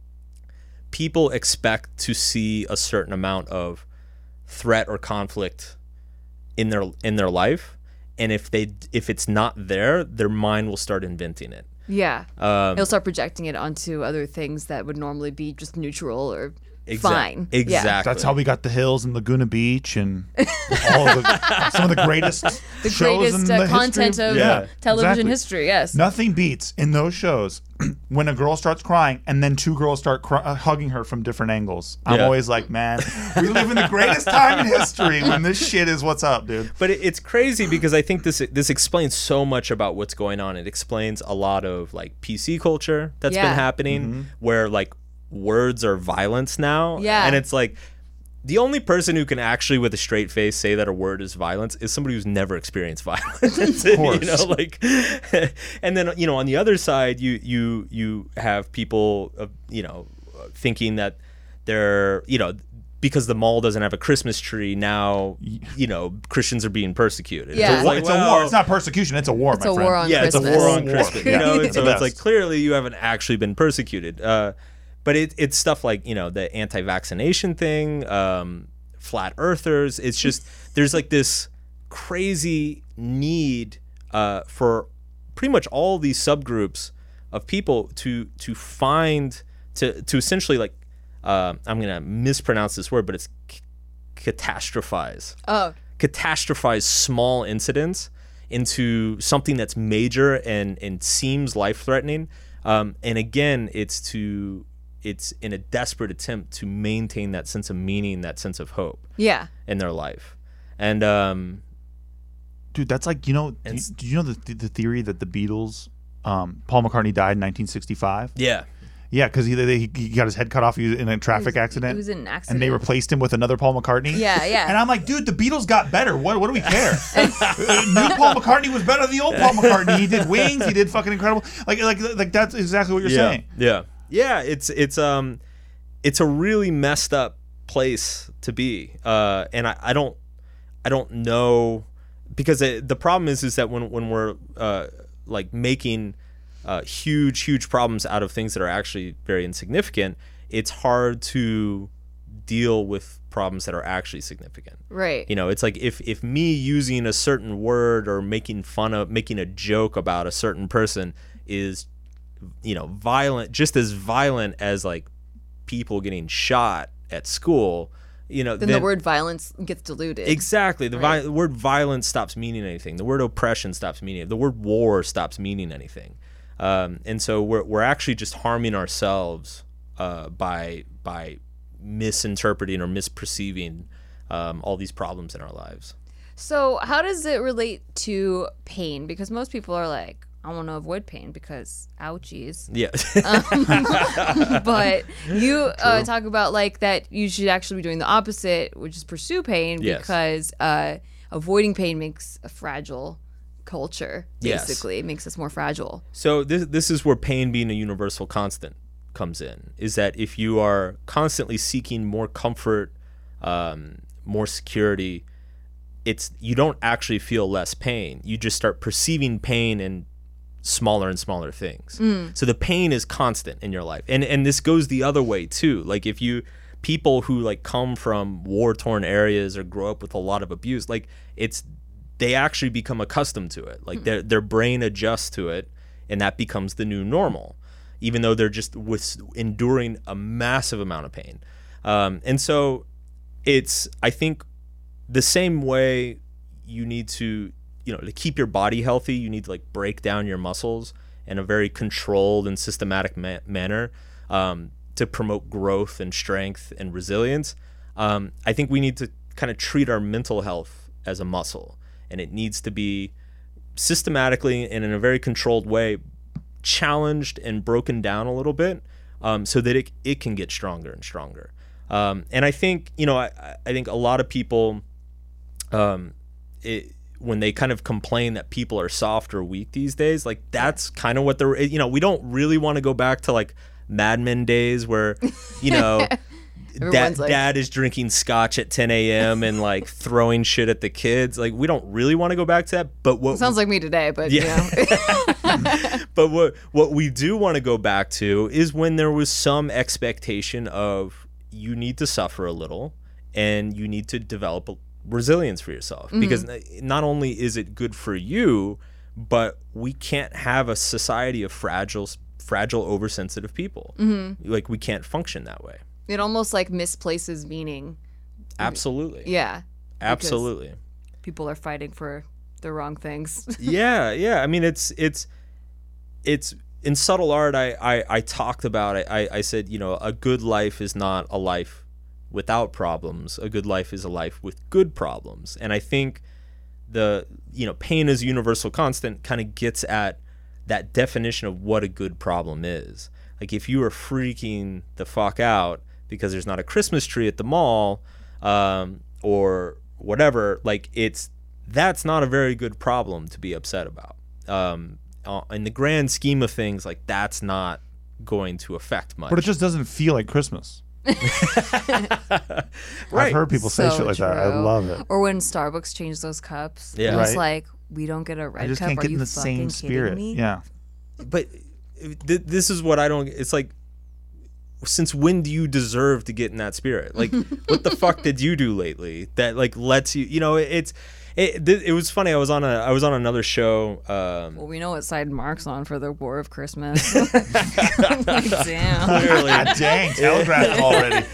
people expect to see a certain amount of threat or conflict in their in their life. And if they if it's not there, their mind will start inventing it. Yeah. Um, It'll start projecting it onto other things that would normally be just neutral or Exact- fine. Yeah. Exactly. That's how we got the hills and Laguna Beach and all of the, some of the greatest The shows greatest in uh, the content history. of Yeah, television exactly. history, yes. Nothing beats in those shows when a girl starts crying and then two girls start cry- uh, hugging her from different angles. I'm Yeah. always like, man, we live in the greatest time in history when this shit is what's up, dude. But it, it's crazy because I think this this explains so much about what's going on. It explains a lot of like P C culture that's Yeah. been happening, where like words are violence now. Yeah. And it's like the only person who can actually with a straight face say that a word is violence is somebody who's never experienced violence. Of course. You know, like and then you know on the other side you you you have people uh, you know thinking that they're you know because the mall doesn't have a Christmas tree now, you know, Christians are being persecuted. Yeah. It's, a, war. it's a war. It's not persecution. It's a war, It's my a friend. war on yeah, Christmas. it's a war on War. Christmas. Yeah. You know, It's so the it's like best. clearly you haven't actually been persecuted. Uh, but it, it's stuff like you know the anti-vaccination thing, um, flat earthers. It's just there's like this crazy need uh, for pretty much all these subgroups of people to to find to to essentially like uh, I'm gonna mispronounce this word, but it's c- catastrophize Oh, catastrophize small incidents into something that's major and and seems life-threatening. Um, and again, it's to it's in a desperate attempt to maintain that sense of meaning, that sense of hope yeah. in their life. And um, Dude, that's like, you know, do you, And s- do you know the, the theory that the Beatles, um, Paul McCartney died in nineteen sixty-five? yeah, Yeah, because he, they- he got his head cut off in a traffic It was- accident. It was an accident. and they replaced him with another Paul McCartney. Yeah, yeah. And I'm like, dude, the Beatles got better. What, what do we care? Uh, New Paul McCartney was better than the old Paul McCartney. He did Wings. He did fucking incredible. Like, like, like that's exactly what you're yeah, saying. yeah, yeah. It's it's um, it's a really messed up place to be. Uh, and I, I don't I don't know because it, the problem is is that when when we're uh like making uh, huge huge problems out of things that are actually very insignificant, it's hard to deal with problems that are actually significant. Right. You know, it's like if if me using a certain word or making fun of making a joke about a certain person is, you know, violent, just as violent as like people getting shot at school, you know, then, the word violence gets diluted. exactly the, Right. vi- the word violence stops meaning anything. The word oppression stops meaning. The word war stops meaning anything. Um, and so we're we're actually just harming ourselves uh, by by misinterpreting or misperceiving um, all these problems in our lives. So how does it relate to pain? Because most people are like, I want to avoid pain because ouchies. Yeah. But you uh, talk about like that you should actually be doing the opposite, which is pursue pain Yes. because uh, avoiding pain makes a fragile culture. Yes. Basically, it makes us more fragile. So this this is where pain being a universal constant comes in. Is that if you are constantly seeking more comfort, um, more security, it's you don't actually feel less pain. You just start perceiving pain in smaller and smaller things. So the pain is constant in your life, and and this goes the other way too. Like if you people who like come from war torn areas or grow up with a lot of abuse, like it's they actually become accustomed to it. Like their their brain adjusts to it, and that becomes the new normal, even though they're just with enduring a massive amount of pain. Um, and so it's I think the same way you need to, you know, to keep your body healthy, you need to like break down your muscles in a very controlled and systematic ma- manner um, to promote growth and strength and resilience. Um, I think we need to kind of treat our mental health as a muscle, and it needs to be systematically and in a very controlled way challenged and broken down a little bit um, so that it, it can get stronger and stronger. Um, and I think, you know, I, I think a lot of people, um, it, when they kind of complain that people are soft or weak these days, like that's kind of what they're, you know, we don't really want to go back to like Mad Men days where, you know, dad, Everyone's like- dad is drinking scotch at ten a.m. and like throwing shit at the kids. Like we don't really want to go back to that. But what Sounds like me today, but Yeah. you know. but what what we do want to go back to is when there was some expectation of you need to suffer a little and you need to develop a resilience for yourself, because not only is it good for you, but we can't have a society of fragile fragile oversensitive people. Like we can't function that way. It almost like misplaces meaning. Absolutely. Yeah. Absolutely. People are fighting for the wrong things. yeah, yeah. I mean, it's it's it's in subtle art. I I, I talked about it. I I said, you know, a good life is not a life without problems. A good life is a life with good problems. And I think the you know pain as a universal constant kind of gets at that definition of what a good problem is. Like if you are freaking the fuck out because there's not a Christmas tree at the mall, um, or whatever, like it's that's not a very good problem to be upset about. Um, uh, in the grand scheme of things, like that's not going to affect much. But it just doesn't feel like Christmas. Right. I've heard people say So shit like that. I true. love it. Or when Starbucks changed those cups. Yeah. It was Right. like, we don't get a red I just cup. can't Are get you in the fucking same kidding spirit. me? Yeah. But th- this is what I don't. It's like, since when do you deserve to get in that spirit? Like, what the fuck did you do lately that like lets you? You know, it's it. It was funny. I was on a I was on another show. Um, Well, we know what side Mark's on for the War of Christmas. Like, damn. clearly, God dang, telegraphed already.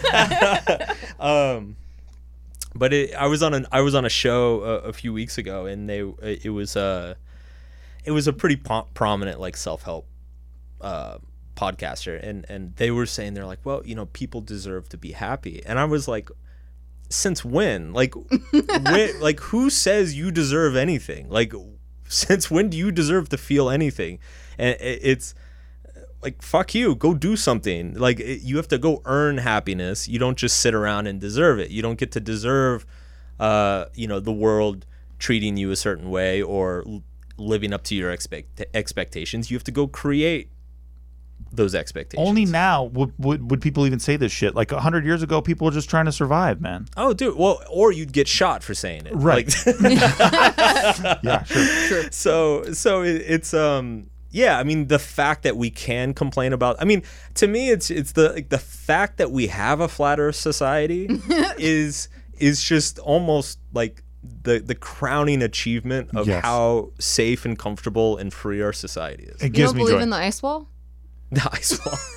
um, but it, I was on an I was on a show a, a few weeks ago, and they it was uh it was a pretty po- prominent like self help uh, podcaster, and and they were saying they're like, well, you know, people deserve to be happy, and I was like, since when? Like, when, like who says you deserve anything? Like, since when do you deserve to feel anything? And it, it's like, fuck you, go do something. Like it, you have to go earn happiness. You don't just sit around and deserve it. You don't get to deserve, uh, you know, the world treating you a certain way or l- living up to your expect expectations. You have to go create those expectations. Only now would, would would people even say this shit. Like a hundred years ago, people were just trying to survive, man. Oh, dude. Well, or you'd get shot for saying it. Right. Like, Yeah, sure. so so it, it's um yeah, I mean the fact that we can complain about, I mean, to me it's it's the like the fact that we have a flat earth society is is just almost like the the crowning achievement of Yes. how safe and comfortable and free our society is. It You gives don't me believe joy. in the ice wall? The ice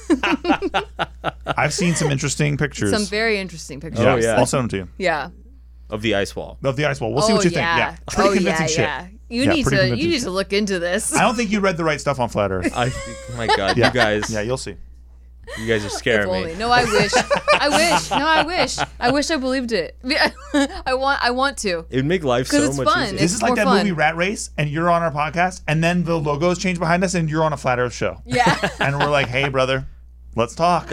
wall. I've seen some interesting pictures. Some very interesting pictures. yeah, Oh, yeah. I'll send them to you. Yeah. Of the ice wall. Of the ice wall. We'll see oh, what you yeah. think. Yeah, pretty oh, convincing yeah, shit. yeah. You Yeah, need pretty to convincing you need shit. to look into this. I don't think you read the right stuff on Flat Earth. I oh my god, Yeah, you guys. Yeah, you'll see. You guys are scaring If only. me. No, I wish. I wish. No, I wish. I wish I believed it. I want. I want to. It would make life 'Cause so it's much fun. easier. It's This is like more that fun. movie Rat Race, and you're on our podcast, and then the logos change behind us, and you're on a Flat Earth show. Yeah. And we're like, hey, brother, let's talk.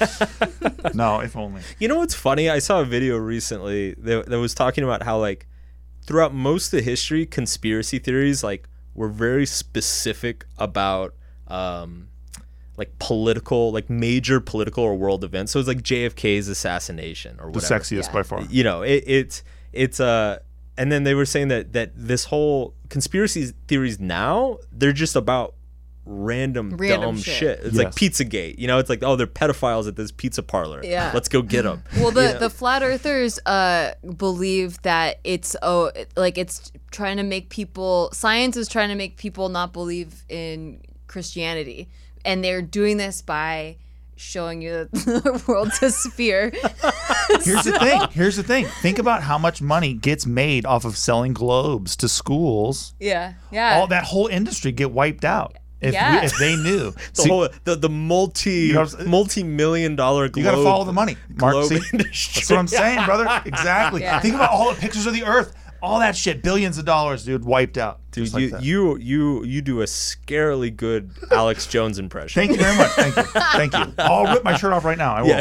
No, if only. You know what's funny? I saw a video recently that, that was talking about how like throughout most of history, conspiracy theories like were very specific about um, like political, like major political or world events. So it's like J F K's assassination or The whatever. sexiest Yeah. by far. You know, it, it's it's uh, and then they were saying that that this whole conspiracy theories now they're just about random, Random dumb shit. shit. It's Yes. like Pizzagate. You know, it's like oh they're pedophiles at this pizza parlor. Yeah. Let's go get them. Well, the, the flat earthers uh, believe that it's oh like it's trying to make people science is trying to make people not believe in Christianity, and they're doing this by showing you that the world's a sphere. Here's the thing. Here's the thing. Think about how much money gets made off of selling globes to schools. Yeah, yeah. All that whole industry get wiped out if Yeah. we, if they knew. The See, whole the, the multi You know what I'm- multi million dollar you globe. got to follow the money, Mark. globe See? industry. That's what I'm saying, brother. Exactly. Yeah. Think about all the pictures of the Earth. All that shit, billions of dollars, dude, wiped out. Dude, Just like you, that. you you you do a scarily good Alex Jones impression. Thank you very much. Thank you. Thank you. I'll rip my shirt off right now. I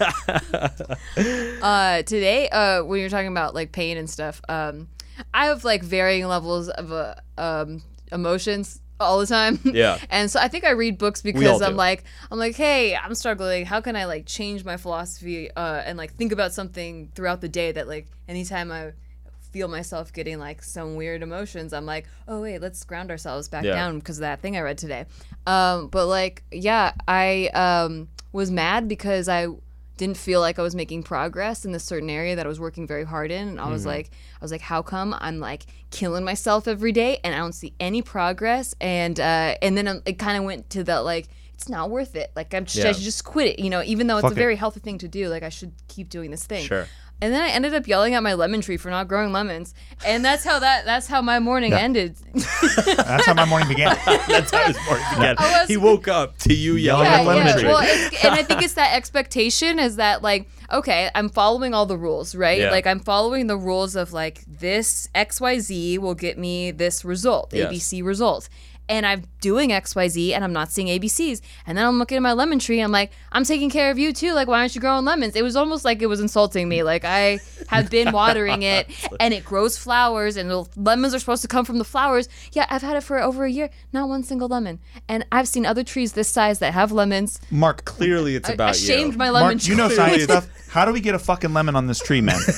will. Uh, today, uh, when you're talking about like pain and stuff, um, I have like varying levels of uh, um, emotions all the time. Yeah. And so I think I read books all because do. I'm like, I'm like, hey, I'm struggling. How can I like change my philosophy uh, and like think about something throughout the day that like anytime I feel myself getting like some weird emotions, I'm like, oh wait, let's ground ourselves back Yeah. down because of that thing I read today. Um, but like, yeah, I um, was mad because I didn't feel like I was making progress in this certain area that I was working very hard in, and I was like, I was like, how come I'm like killing myself every day and I don't see any progress? And uh, and then um, it kind of went to that like, it's not worth it. Like I'm just, Yeah. I should just quit it, you know, even though it's Fuck a it. very healthy thing to do. Like I should keep doing this thing. Sure. And then I ended up yelling at my lemon tree for not growing lemons, and that's how that that's how my morning ended. That's how my morning began. That's how his morning began. I was- He woke up to you yelling Yeah, at lemon yeah. tree. Well, it's, and I think it's that expectation is that like, okay, I'm following all the rules, right? Yeah. Like I'm following the rules of like this X Y Z will get me this result, Yes. A B C result. And I'm doing X Y Z and I'm not seeing A B Cs. And then I'm looking at my lemon tree and I'm like, I'm taking care of you too. Like, why aren't you growing lemons? It was almost like it was insulting me. Like I have been watering it and it grows flowers and the lemons are supposed to come from the flowers. Yeah, I've had it for over a year, not one single lemon. And I've seen other trees this size that have lemons. Mark, Clearly, it's I, about I shamed you. my lemon Mark, tree. you know science stuff. How do we get a fucking lemon on this tree, man?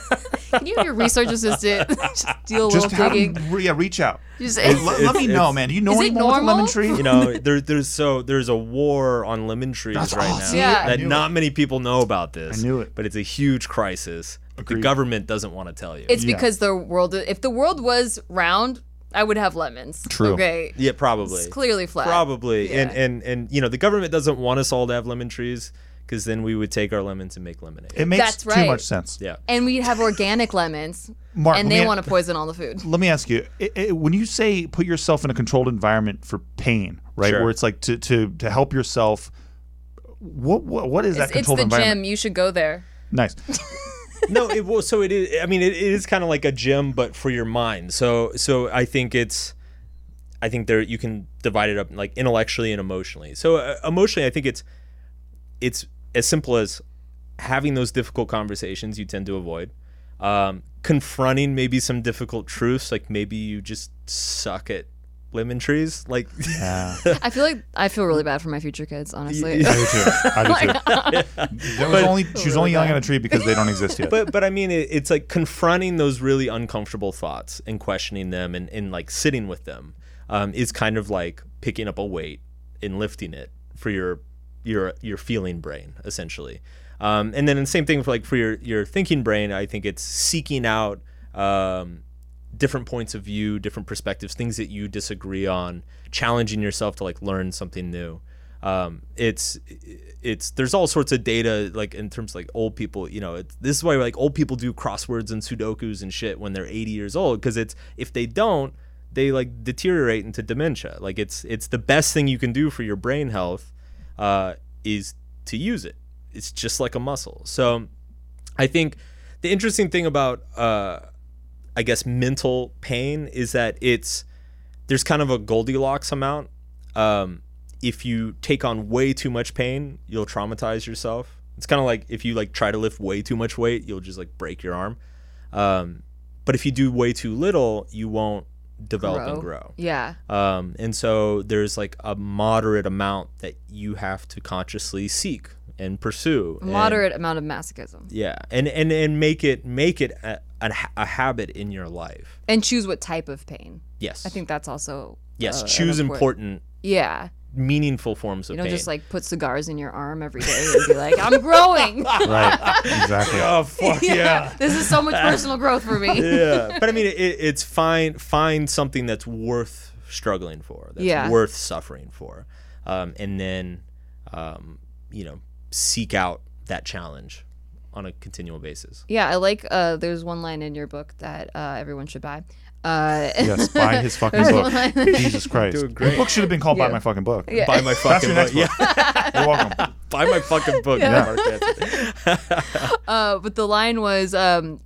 Can you, your research assistant, just do a little Just have digging? him, yeah, reach out. Just, Hey, let, let me it's- know, man. Do you know Is it anyone with a lemon normal? tree? You know, there, there's so there's a war on lemon trees That's right all- now see, Yeah. I that knew not it. many people know about this. I knew it. but it's a huge crisis. that The Agreed. government doesn't want to tell you. it's Yeah. because the world. If the world was round, I would have lemons. True. Okay. yeah, probably. It's clearly flat. Probably, and Yeah. and and you know, the government doesn't want us all to have lemon trees because then we would take our lemons and make lemonade. It makes That's too right. much sense. yeah. And we'd have organic lemons, Mark, and let they me- want to poison all the food. Let me ask you: i i when you say put yourself in a controlled environment for pain, right? Sure. Where it's like to to to help yourself. What what, what is that It's, it's controlled the environment? gym. You should go there. Nice. No, it well, so it is. I mean, it, it is kind of like a gym, but for your mind. So, so I think it's, I think there you can divide it up like intellectually and emotionally. So uh, emotionally, I think it's, it's as simple as having those difficult conversations you tend to avoid, um, confronting maybe some difficult truths, like maybe you just suck at lemon trees, like. Yeah. I feel like I feel really bad for my future kids, honestly. I do too. I do too. There was only she was only yelling at a tree because they don't exist yet. but but I mean it, it's like confronting those really uncomfortable thoughts and questioning them and, and like sitting with them um, is kind of like picking up a weight and lifting it for your your your feeling brain essentially. Um, and then the same thing for like for your your thinking brain, I think it's seeking out um, different points of view, different perspectives, things that you disagree on, challenging yourself to like learn something new. Um, it's it's there's all sorts of data like in terms of like old people, you know, it's, this is why like old people do crosswords and sudokus and shit when they're eighty years old, because it's if they don't, they like deteriorate into dementia. Like it's it's the best thing you can do for your brain health uh, is to use it. It's just like a muscle. So I think the interesting thing about uh, I guess mental pain is that it's there's kind of a Goldilocks amount. Um, if you take on way too much pain, you'll traumatize yourself. It's kind of like if you like try to lift way too much weight, you'll just like break your arm. Um, but if you do way too little, you won't develop Grow. and grow. Yeah. Um, and so there's like a moderate amount that you have to consciously seek and pursue. A And- moderate amount of masochism. yeah, and and and make it make it a, a, a habit in your life. And choose what type of pain. Yes. I think that's also yes. uh, an choose important, Yeah. meaningful forms of You don't pain. just like put cigars in your arm every day and be like, I'm growing. Right. Exactly. oh fuck yeah. This is so much personal growth for me. yeah, but I mean, it, it's fine. Find something that's worth struggling for. That's Yeah. worth suffering for, um, and then, um, you know, seek out that challenge on a continual basis. Yeah, I like. Uh, there's one line in your book that uh, everyone should buy. Uh, Yes, buy his fucking There's book. one line- Jesus Christ. Doing great. The book should have been called Yeah. Buy My Fucking Book. Yeah. Buy my That's fucking your next book. book. Yeah. You're welcome. Buy my fucking book. Yeah. Mark Manson. uh, but the line was um,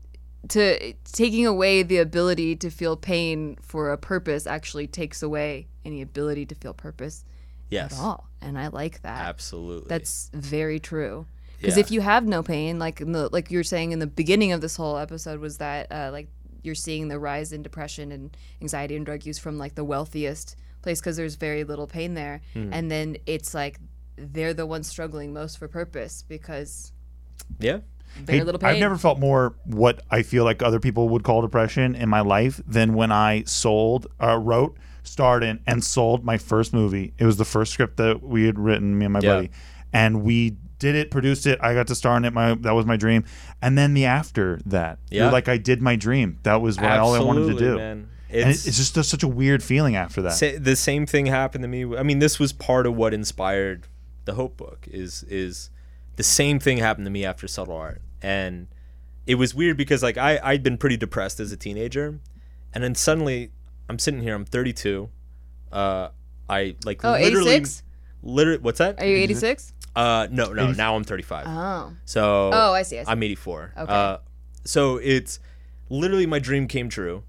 to taking away the ability to feel pain for a purpose actually takes away any ability to feel purpose Yes. at all, and I like that. Absolutely. That's very true. Because Yeah. if you have no pain, like in the, like you were saying in the beginning of this whole episode, was that uh, like you're seeing the rise in depression and anxiety and drug use from like the wealthiest place because there's very little pain there, Hmm. and then it's like they're the ones struggling most for purpose because yeah. very Hey, little pain. I've never felt more what I feel like other people would call depression in my life than when I sold, uh, wrote, starred in, and sold my first movie. It was the first script that we had written, me and my Yeah. buddy, and we did it, produced it. I got to star in it. My that was my dream. And then the after that, Yeah. you're like I did my dream. That was what all I wanted to Absolutely, do. man. And it- It's, it's just a, such a weird feeling after that. Sa- the same thing happened to me. I mean, this was part of what inspired the Hope book. Is is the same thing happened to me after Subtle Art, and it was weird because like I I'd been pretty depressed as a teenager, and then suddenly I'm sitting here. I'm thirty-two. Uh, I like Oh, literally, eighty-six? literally. What's that? Are you eighty-six? Uh, no, no. Now I'm thirty-five. Oh. So Oh, I see, I see. I'm eighty-four. Okay. Uh, so it's literally my dream came true.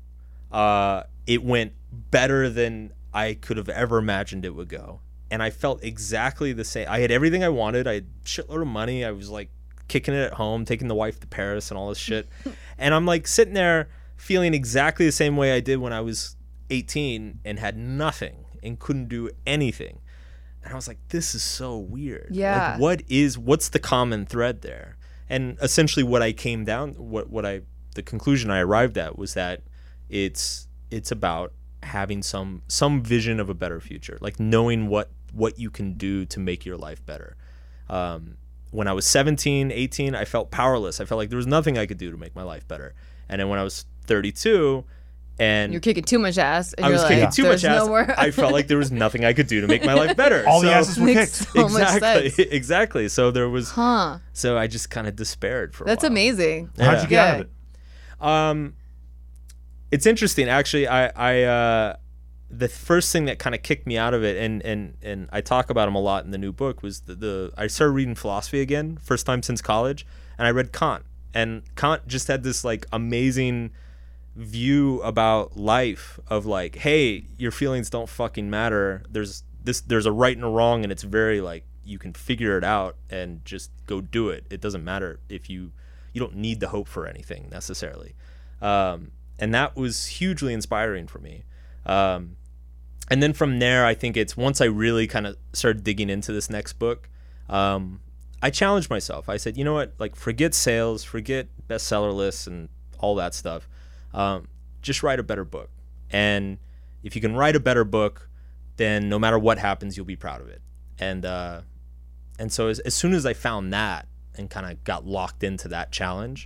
Uh, it went better than I could have ever imagined it would go, and I felt exactly the same. I had everything I wanted. I had a shitload of money. I was like kicking it at home, taking the wife to Paris and all this shit, and I'm like sitting there feeling exactly the same way I did when I was eighteen and had nothing and couldn't do anything. And I was like, this is so weird. Yeah. Like, what is, what's the common thread there? And essentially what I came down, what, what I, the conclusion I arrived at was that it's, it's about having some, some vision of a better future, like knowing what, what you can do to make your life better. Um, when I was seventeen, eighteen, I felt powerless. I felt like there was nothing I could do to make my life better. And then when I was thirty-two, and You're kicking too much ass. And I you're was like, kicking too "There's much ass. no more-" I felt like there was nothing I could do to make my life better. All the So- asses were Makes kicked. so much exactly, sense. exactly. So there was, Huh. so I just kind of despaired for a That's while. amazing. How'd you get out of it? Um, it's interesting actually. I, I, uh, the first thing that kind of kicked me out of it, and and and I talk about him a lot in the new book, was the, the I started reading philosophy again, first time since college, and I read Kant, and Kant just had this like amazing view about life of like, hey, your feelings don't fucking matter. There's this, there's a right and a wrong, and it's very like you can figure it out and just go do it. It doesn't matter if you you don't need to hope for anything necessarily. Um, and that was hugely inspiring for me. Um, and then from there, I think it's once I really kind of started digging into this next book, um, I challenged myself. I said, you know what, like forget sales, forget bestseller lists and all that stuff. Um, just write a better book. And if you can write a better book, then no matter what happens, you'll be proud of it. And, uh, and so as, as soon as I found that and kind of got locked into that challenge,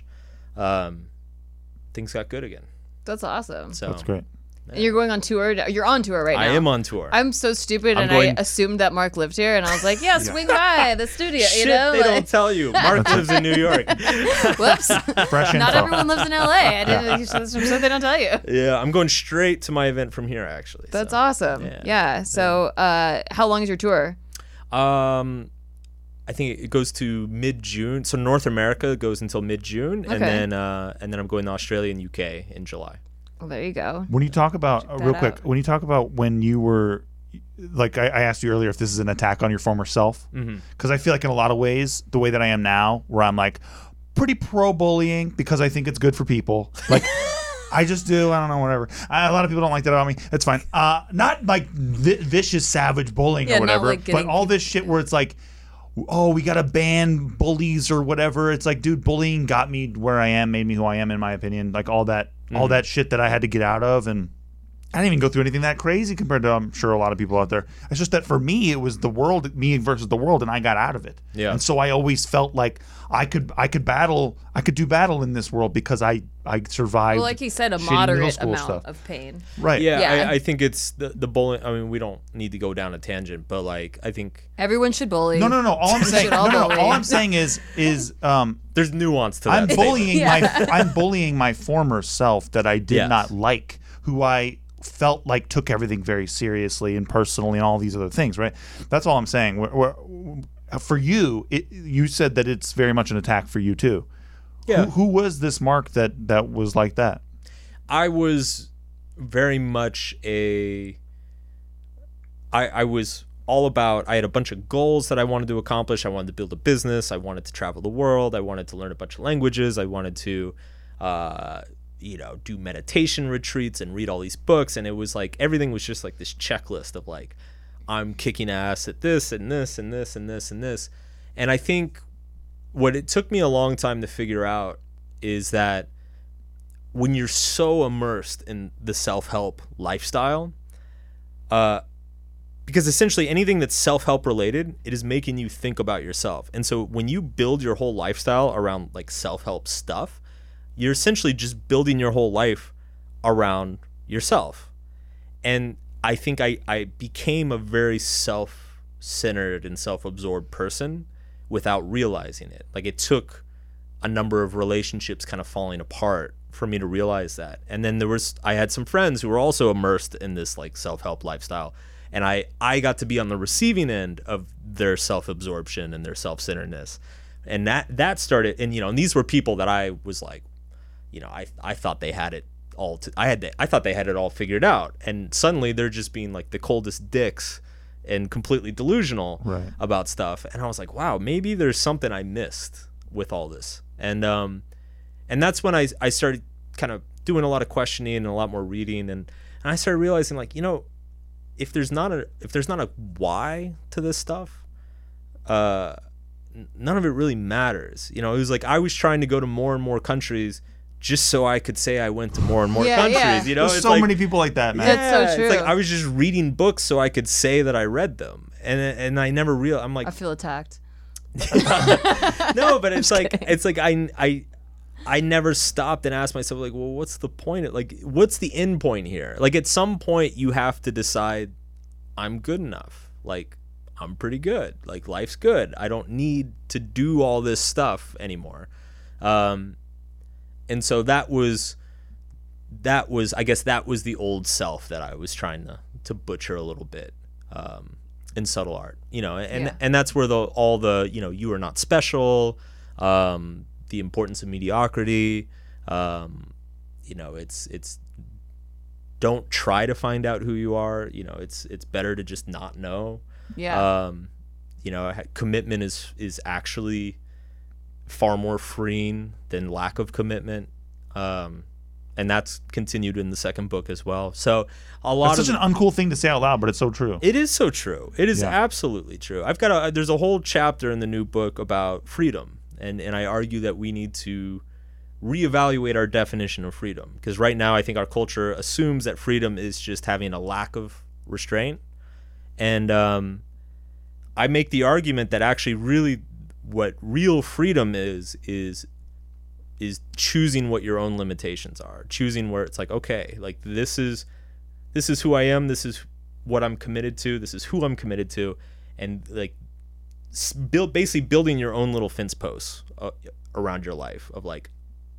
um, things got good again. That's awesome. So That's great. And you're going on tour. You're on tour right now. I am on tour. I'm so stupid, I'm and going- I assumed that Mark lived here, and I was like, "Yeah, swing by the studio." Shit, you know, they like, don't tell you. Mark lives in New York. whoops. Fresh Not info. everyone lives in L A. I didn't. That's some stuff they don't tell you. Yeah, I'm going straight to my event from here, actually. That's so. awesome. yeah. Yeah. So, uh, how long is your tour? Um, I think it goes to mid June. So North America goes until mid June, Okay. and then uh, and then I'm going to Australia and U K in July. Well, there you go. When you talk about uh, that real quick, out. when you talk about when you were, like I, I asked you earlier if this is an attack on your former self, because Mm-hmm. I feel like in a lot of ways the way that I am now, where I'm like pretty pro bullying because I think it's good for people, like. I just do. I don't know, whatever. I, a lot of people don't like that about me. It's fine. Uh, not like vi- vicious, savage bullying Yeah, or not whatever, like but getting all this shit where it's like, oh, we got to ban bullies or whatever. It's like, dude, bullying got me where I am, made me who I am, in my opinion. Like all that, all that shit that I had to get out of, and I didn't even go through anything that crazy compared to, I'm sure, a lot of people out there. It's just that for me, it was the world, me versus the world, and I got out of it. Yeah. And so I always felt like I could, I could battle, I could do battle in this world because I, I survived. Well, like he said, a shitty middle moderate school amount stuff. of pain. Right. Yeah, Yeah. I, I think it's the the bullying. I mean, we don't need to go down a tangent, but like I think Everyone should bully. No, no, no. All I'm We saying, should no, all no, no. bully. All I'm saying is, is um, there's nuance to that. I'm statement. bullying my, I'm bullying my former self that I did Yes. not like, who I felt like took everything very seriously and personally, and all these other things. Right. That's all I'm saying. We're, we're, for you, it, you said that it's very much an attack for you too. Yeah. Who, who was this Mark that that was like that? I was very much a. I I was all about. I had a bunch of goals that I wanted to accomplish. I wanted to build a business. I wanted to travel the world. I wanted to learn a bunch of languages. I wanted to, uh, you know, do meditation retreats and read all these books. And it was like everything was just like this checklist of like, I'm kicking ass at this and this and this and this and this. And I think what it took me a long time to figure out is that when you're so immersed in the self-help lifestyle, uh, because essentially anything that's self-help related, it is making you think about yourself. And so when you build your whole lifestyle around like self-help stuff, you're essentially just building your whole life around yourself. And I think I, I became a very self-centered and self-absorbed person without realizing it. Like it took a number of relationships kind of falling apart for me to realize that. And then there was, I had some friends who were also immersed in this like self-help lifestyle. And I, I got to be on the receiving end of their self-absorption and their self-centeredness. And that, that started, and you know, and these were people that I was like, you know, I, I thought they had it all, to, I had, the, I thought they had it all figured out. And suddenly they're just being like the coldest dicks and completely delusional Right. about stuff. And I was like, wow, maybe there's something I missed with all this. And, um, and that's when I, I started kind of doing a lot of questioning and a lot more reading. And, and I started realizing like, you know, if there's not a, if there's not a why to this stuff, uh, n- none of it really matters. You know, it was like, I was trying to go to more and more countries just so I could say I went to more and more Yeah, countries, yeah. you know? There's It's so like, many people like that, man. That's so yeah, It's true. like I was just reading books so I could say that I read them. And, and I never real I'm like, I feel attacked. no, but it's like it's like I I I never stopped and asked myself like, well, what's the point? Of, like, what's the end point here? Like, at some point, you have to decide, I'm good enough. Like, I'm pretty good. Like, life's good. I don't need to do all this stuff anymore. Um, and so that was that was I guess that was the old self that I was trying to to butcher a little bit. Um, in subtle art, you know, and Yeah. and that's where the all the you know you are not special, um, the importance of mediocrity, um, you know, it's it's don't try to find out who you are, you know, it's it's better to just not know. Yeah. Um, you know, ha- commitment is is actually far more freeing than lack of commitment. Um, and that's continued in the second book as well. So a lot It's such of an uncool thing to say out loud, but it's so true. it is so true. It is Yeah. absolutely true. I've got a there's a whole chapter in the new book about freedom, and and I argue that we need to reevaluate our definition of freedom, because right now I think our culture assumes that freedom is just having a lack of restraint, and um, I make the argument that actually really what real freedom is is is choosing what your own limitations are, choosing where it's like, okay, like this is this is who I am, this is what I'm committed to, this is who I'm committed to, and like s- build basically building your own little fence posts uh, around your life of like,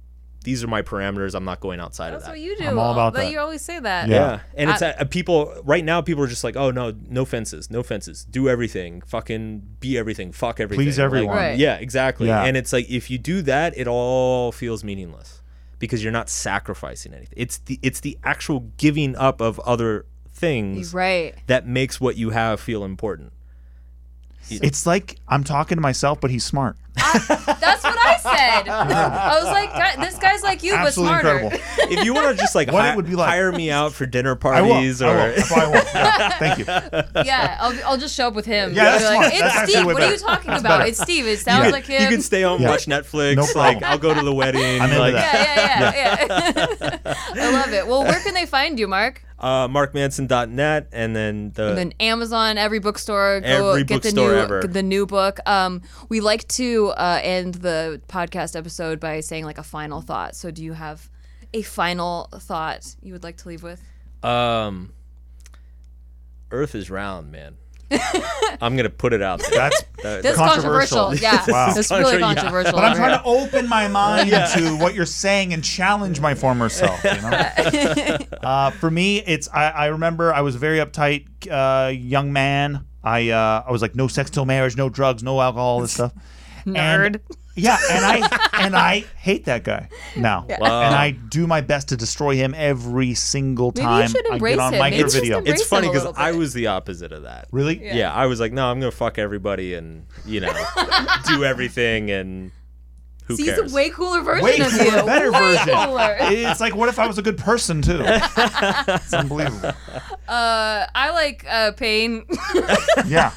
these are my parameters. I'm not going outside That's of that. what you do. I'm all about But that. You always say that. Yeah. Yeah, and it's I- uh, people right now. People are just like, oh no, no fences, no fences. Do everything, fucking be everything, fuck everything. Please Like, everyone. Right. Yeah, exactly. Yeah. And it's like if you do that, it all feels meaningless because you're not sacrificing anything. It's the it's the actual giving up of other things Right. that makes what you have feel important. It's like I'm talking to myself, but he's smart. That's what I said. I was like, "God, this guy's like you, Absolutely but smarter. incredible. If you want to just like, What it hi- would be like. hire me out for dinner I will. parties I or will. I probably won't. Yeah, thank you. Yeah, I'll, I'll just show up with him. Yeah, that's Be like, smart. it's That's actually Steve. way What are you better. talking That's about? better. It's Steve. It sounds you, like could, him. you can stay home, Yeah. watch Netflix. No like problem. I'll go to the wedding. I'm into like, that. Yeah, yeah, yeah, yeah. I love it. Well, where can they find you, Mark? Uh, mark manson dot net and then the And then Amazon, every bookstore, go Every get the bookstore new ever. the new book. Um, we like to uh, end the podcast episode by saying like a final thought. So, do you have a final thought you would like to leave with? um, Earth is round, man. I'm gonna put it out there. That's That- That's Controversial. controversial. Yeah, Wow. that's really Yeah. controversial. But I'm over trying here. to open my mind to what you're saying and challenge my former self. You know? uh, for me, it's I, I remember I was a very uptight uh, young man. I uh, I was like, no sex till marriage, no drugs, no alcohol, all this stuff. Nerd. And, yeah, and I and I hate that guy now, Wow. and I do my best to destroy him every single Maybe you time should I embrace get on him. mic Maybe or just video. embrace It's funny him a because little I bit. was the opposite of that. Really? Yeah. I was like, no, I'm gonna fuck everybody and you know do everything and who See, cares? he's a way cooler version Way of cooler, you. better way version. Cooler. It's like, what if I was a good person too? It's unbelievable. Uh, I like uh, pain. Yeah.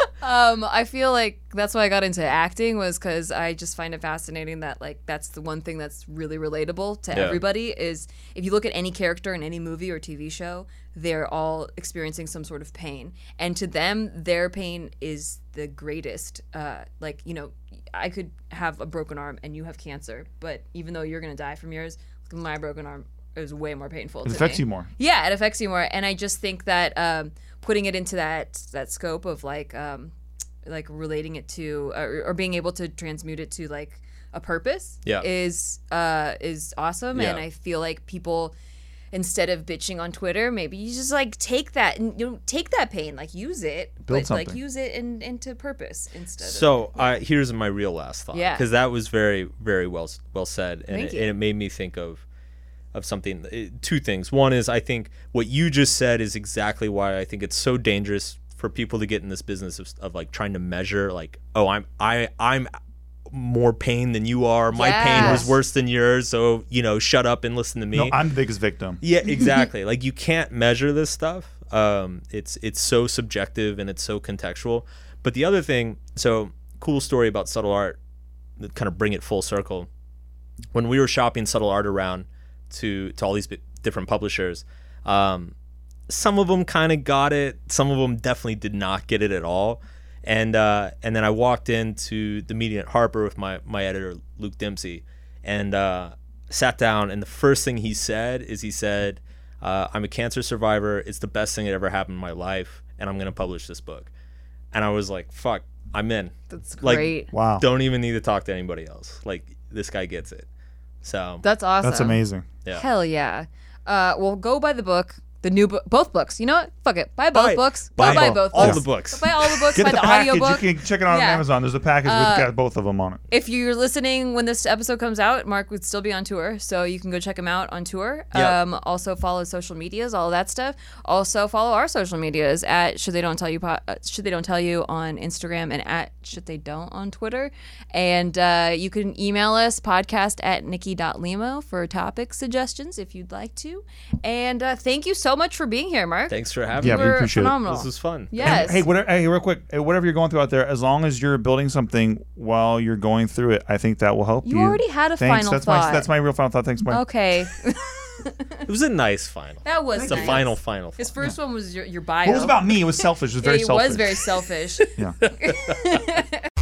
Um, I feel like that's why I got into acting was because I just find it fascinating that like that's the one thing that's really relatable to Yeah. everybody is if you look at any character in any movie or T V show, they're all experiencing some sort of pain, and to them, their pain is the greatest. Uh, like you know, I could have a broken arm and you have cancer, but even though you're gonna die from yours, my broken arm is way more painful. It to affects me. you more. Yeah, it affects you more, and I just think that um, putting it into that that scope of like um, like relating it to or, or being able to transmute it to like a purpose Yeah. is uh, is awesome, and Yeah. I feel like people instead of bitching on Twitter, maybe you just like take that and you know take that pain, like use it, Build but like something. use it in, into purpose instead. of... So uh, here's my real last thought. Yeah. Because that was very, very well well said, and Thank it, you. and it made me think of of something. It, two things. One is I think what you just said is exactly why I think it's so dangerous for people to get in this business of, of like trying to measure like, oh, I'm I I'm more pain than you are. My pain was Yes. worse than yours. So you know, shut up and listen to me. No, I'm the biggest victim. Yeah, exactly. Like you can't measure this stuff. Um, it's it's so subjective and it's so contextual. But the other thing, so cool story about Subtle Art, that kind of bring it full circle. When we were shopping Subtle Art around to to all these bi- different publishers, um, some of them kind of got it. Some of them definitely did not get it at all. And uh, and then I walked into the meeting at Harper with my my editor Luke Dempsey, and uh, sat down. And the first thing he said is he said, uh, "I'm a cancer survivor. It's the best thing that ever happened in my life, and I'm gonna publish this book." And I was like, "Fuck, I'm in." That's Like, great. Wow. Don't even need to talk to anybody else. Like this guy gets it. So That's awesome. That's amazing. yeah. Hell yeah. Uh, well, go buy the book. The new book, both books. You know what? Fuck it. Buy both Buy- books. buy Go buy both. both. all books. the books. Buy all the books. Get buy the, the, package. audiobook. You can check it out Yeah. on Amazon. There's a package Uh, with got both of them on it. If you're listening when this episode comes out, Mark would still be on tour, so you can go check him out on tour. Yep. Um, also follow his social medias, all of that stuff. Also follow our social medias at Should They Don't Tell You po- uh, Should They Don't Tell You on Instagram and at Should They Don't on Twitter. And uh, you can email us podcast at nikki dot limo for topic suggestions if you'd like to. And uh, thank you so much for being here, Mark. Thanks for having Yeah, me. we You were appreciate it. phenomenal. This was fun. Yes. Hey, whatever, hey, real quick, hey, whatever you're going through out there, as long as you're building something while you're going through it, I think that will help you. You already had a Thanks. final that's thought. My, that's my real final thought. Thanks, Mike. Okay. It was a nice final. That was It's a nice. final, final. His final. first one was your, your bio. What was about me? It was selfish. It was Yeah, very he selfish. was very selfish. Yeah.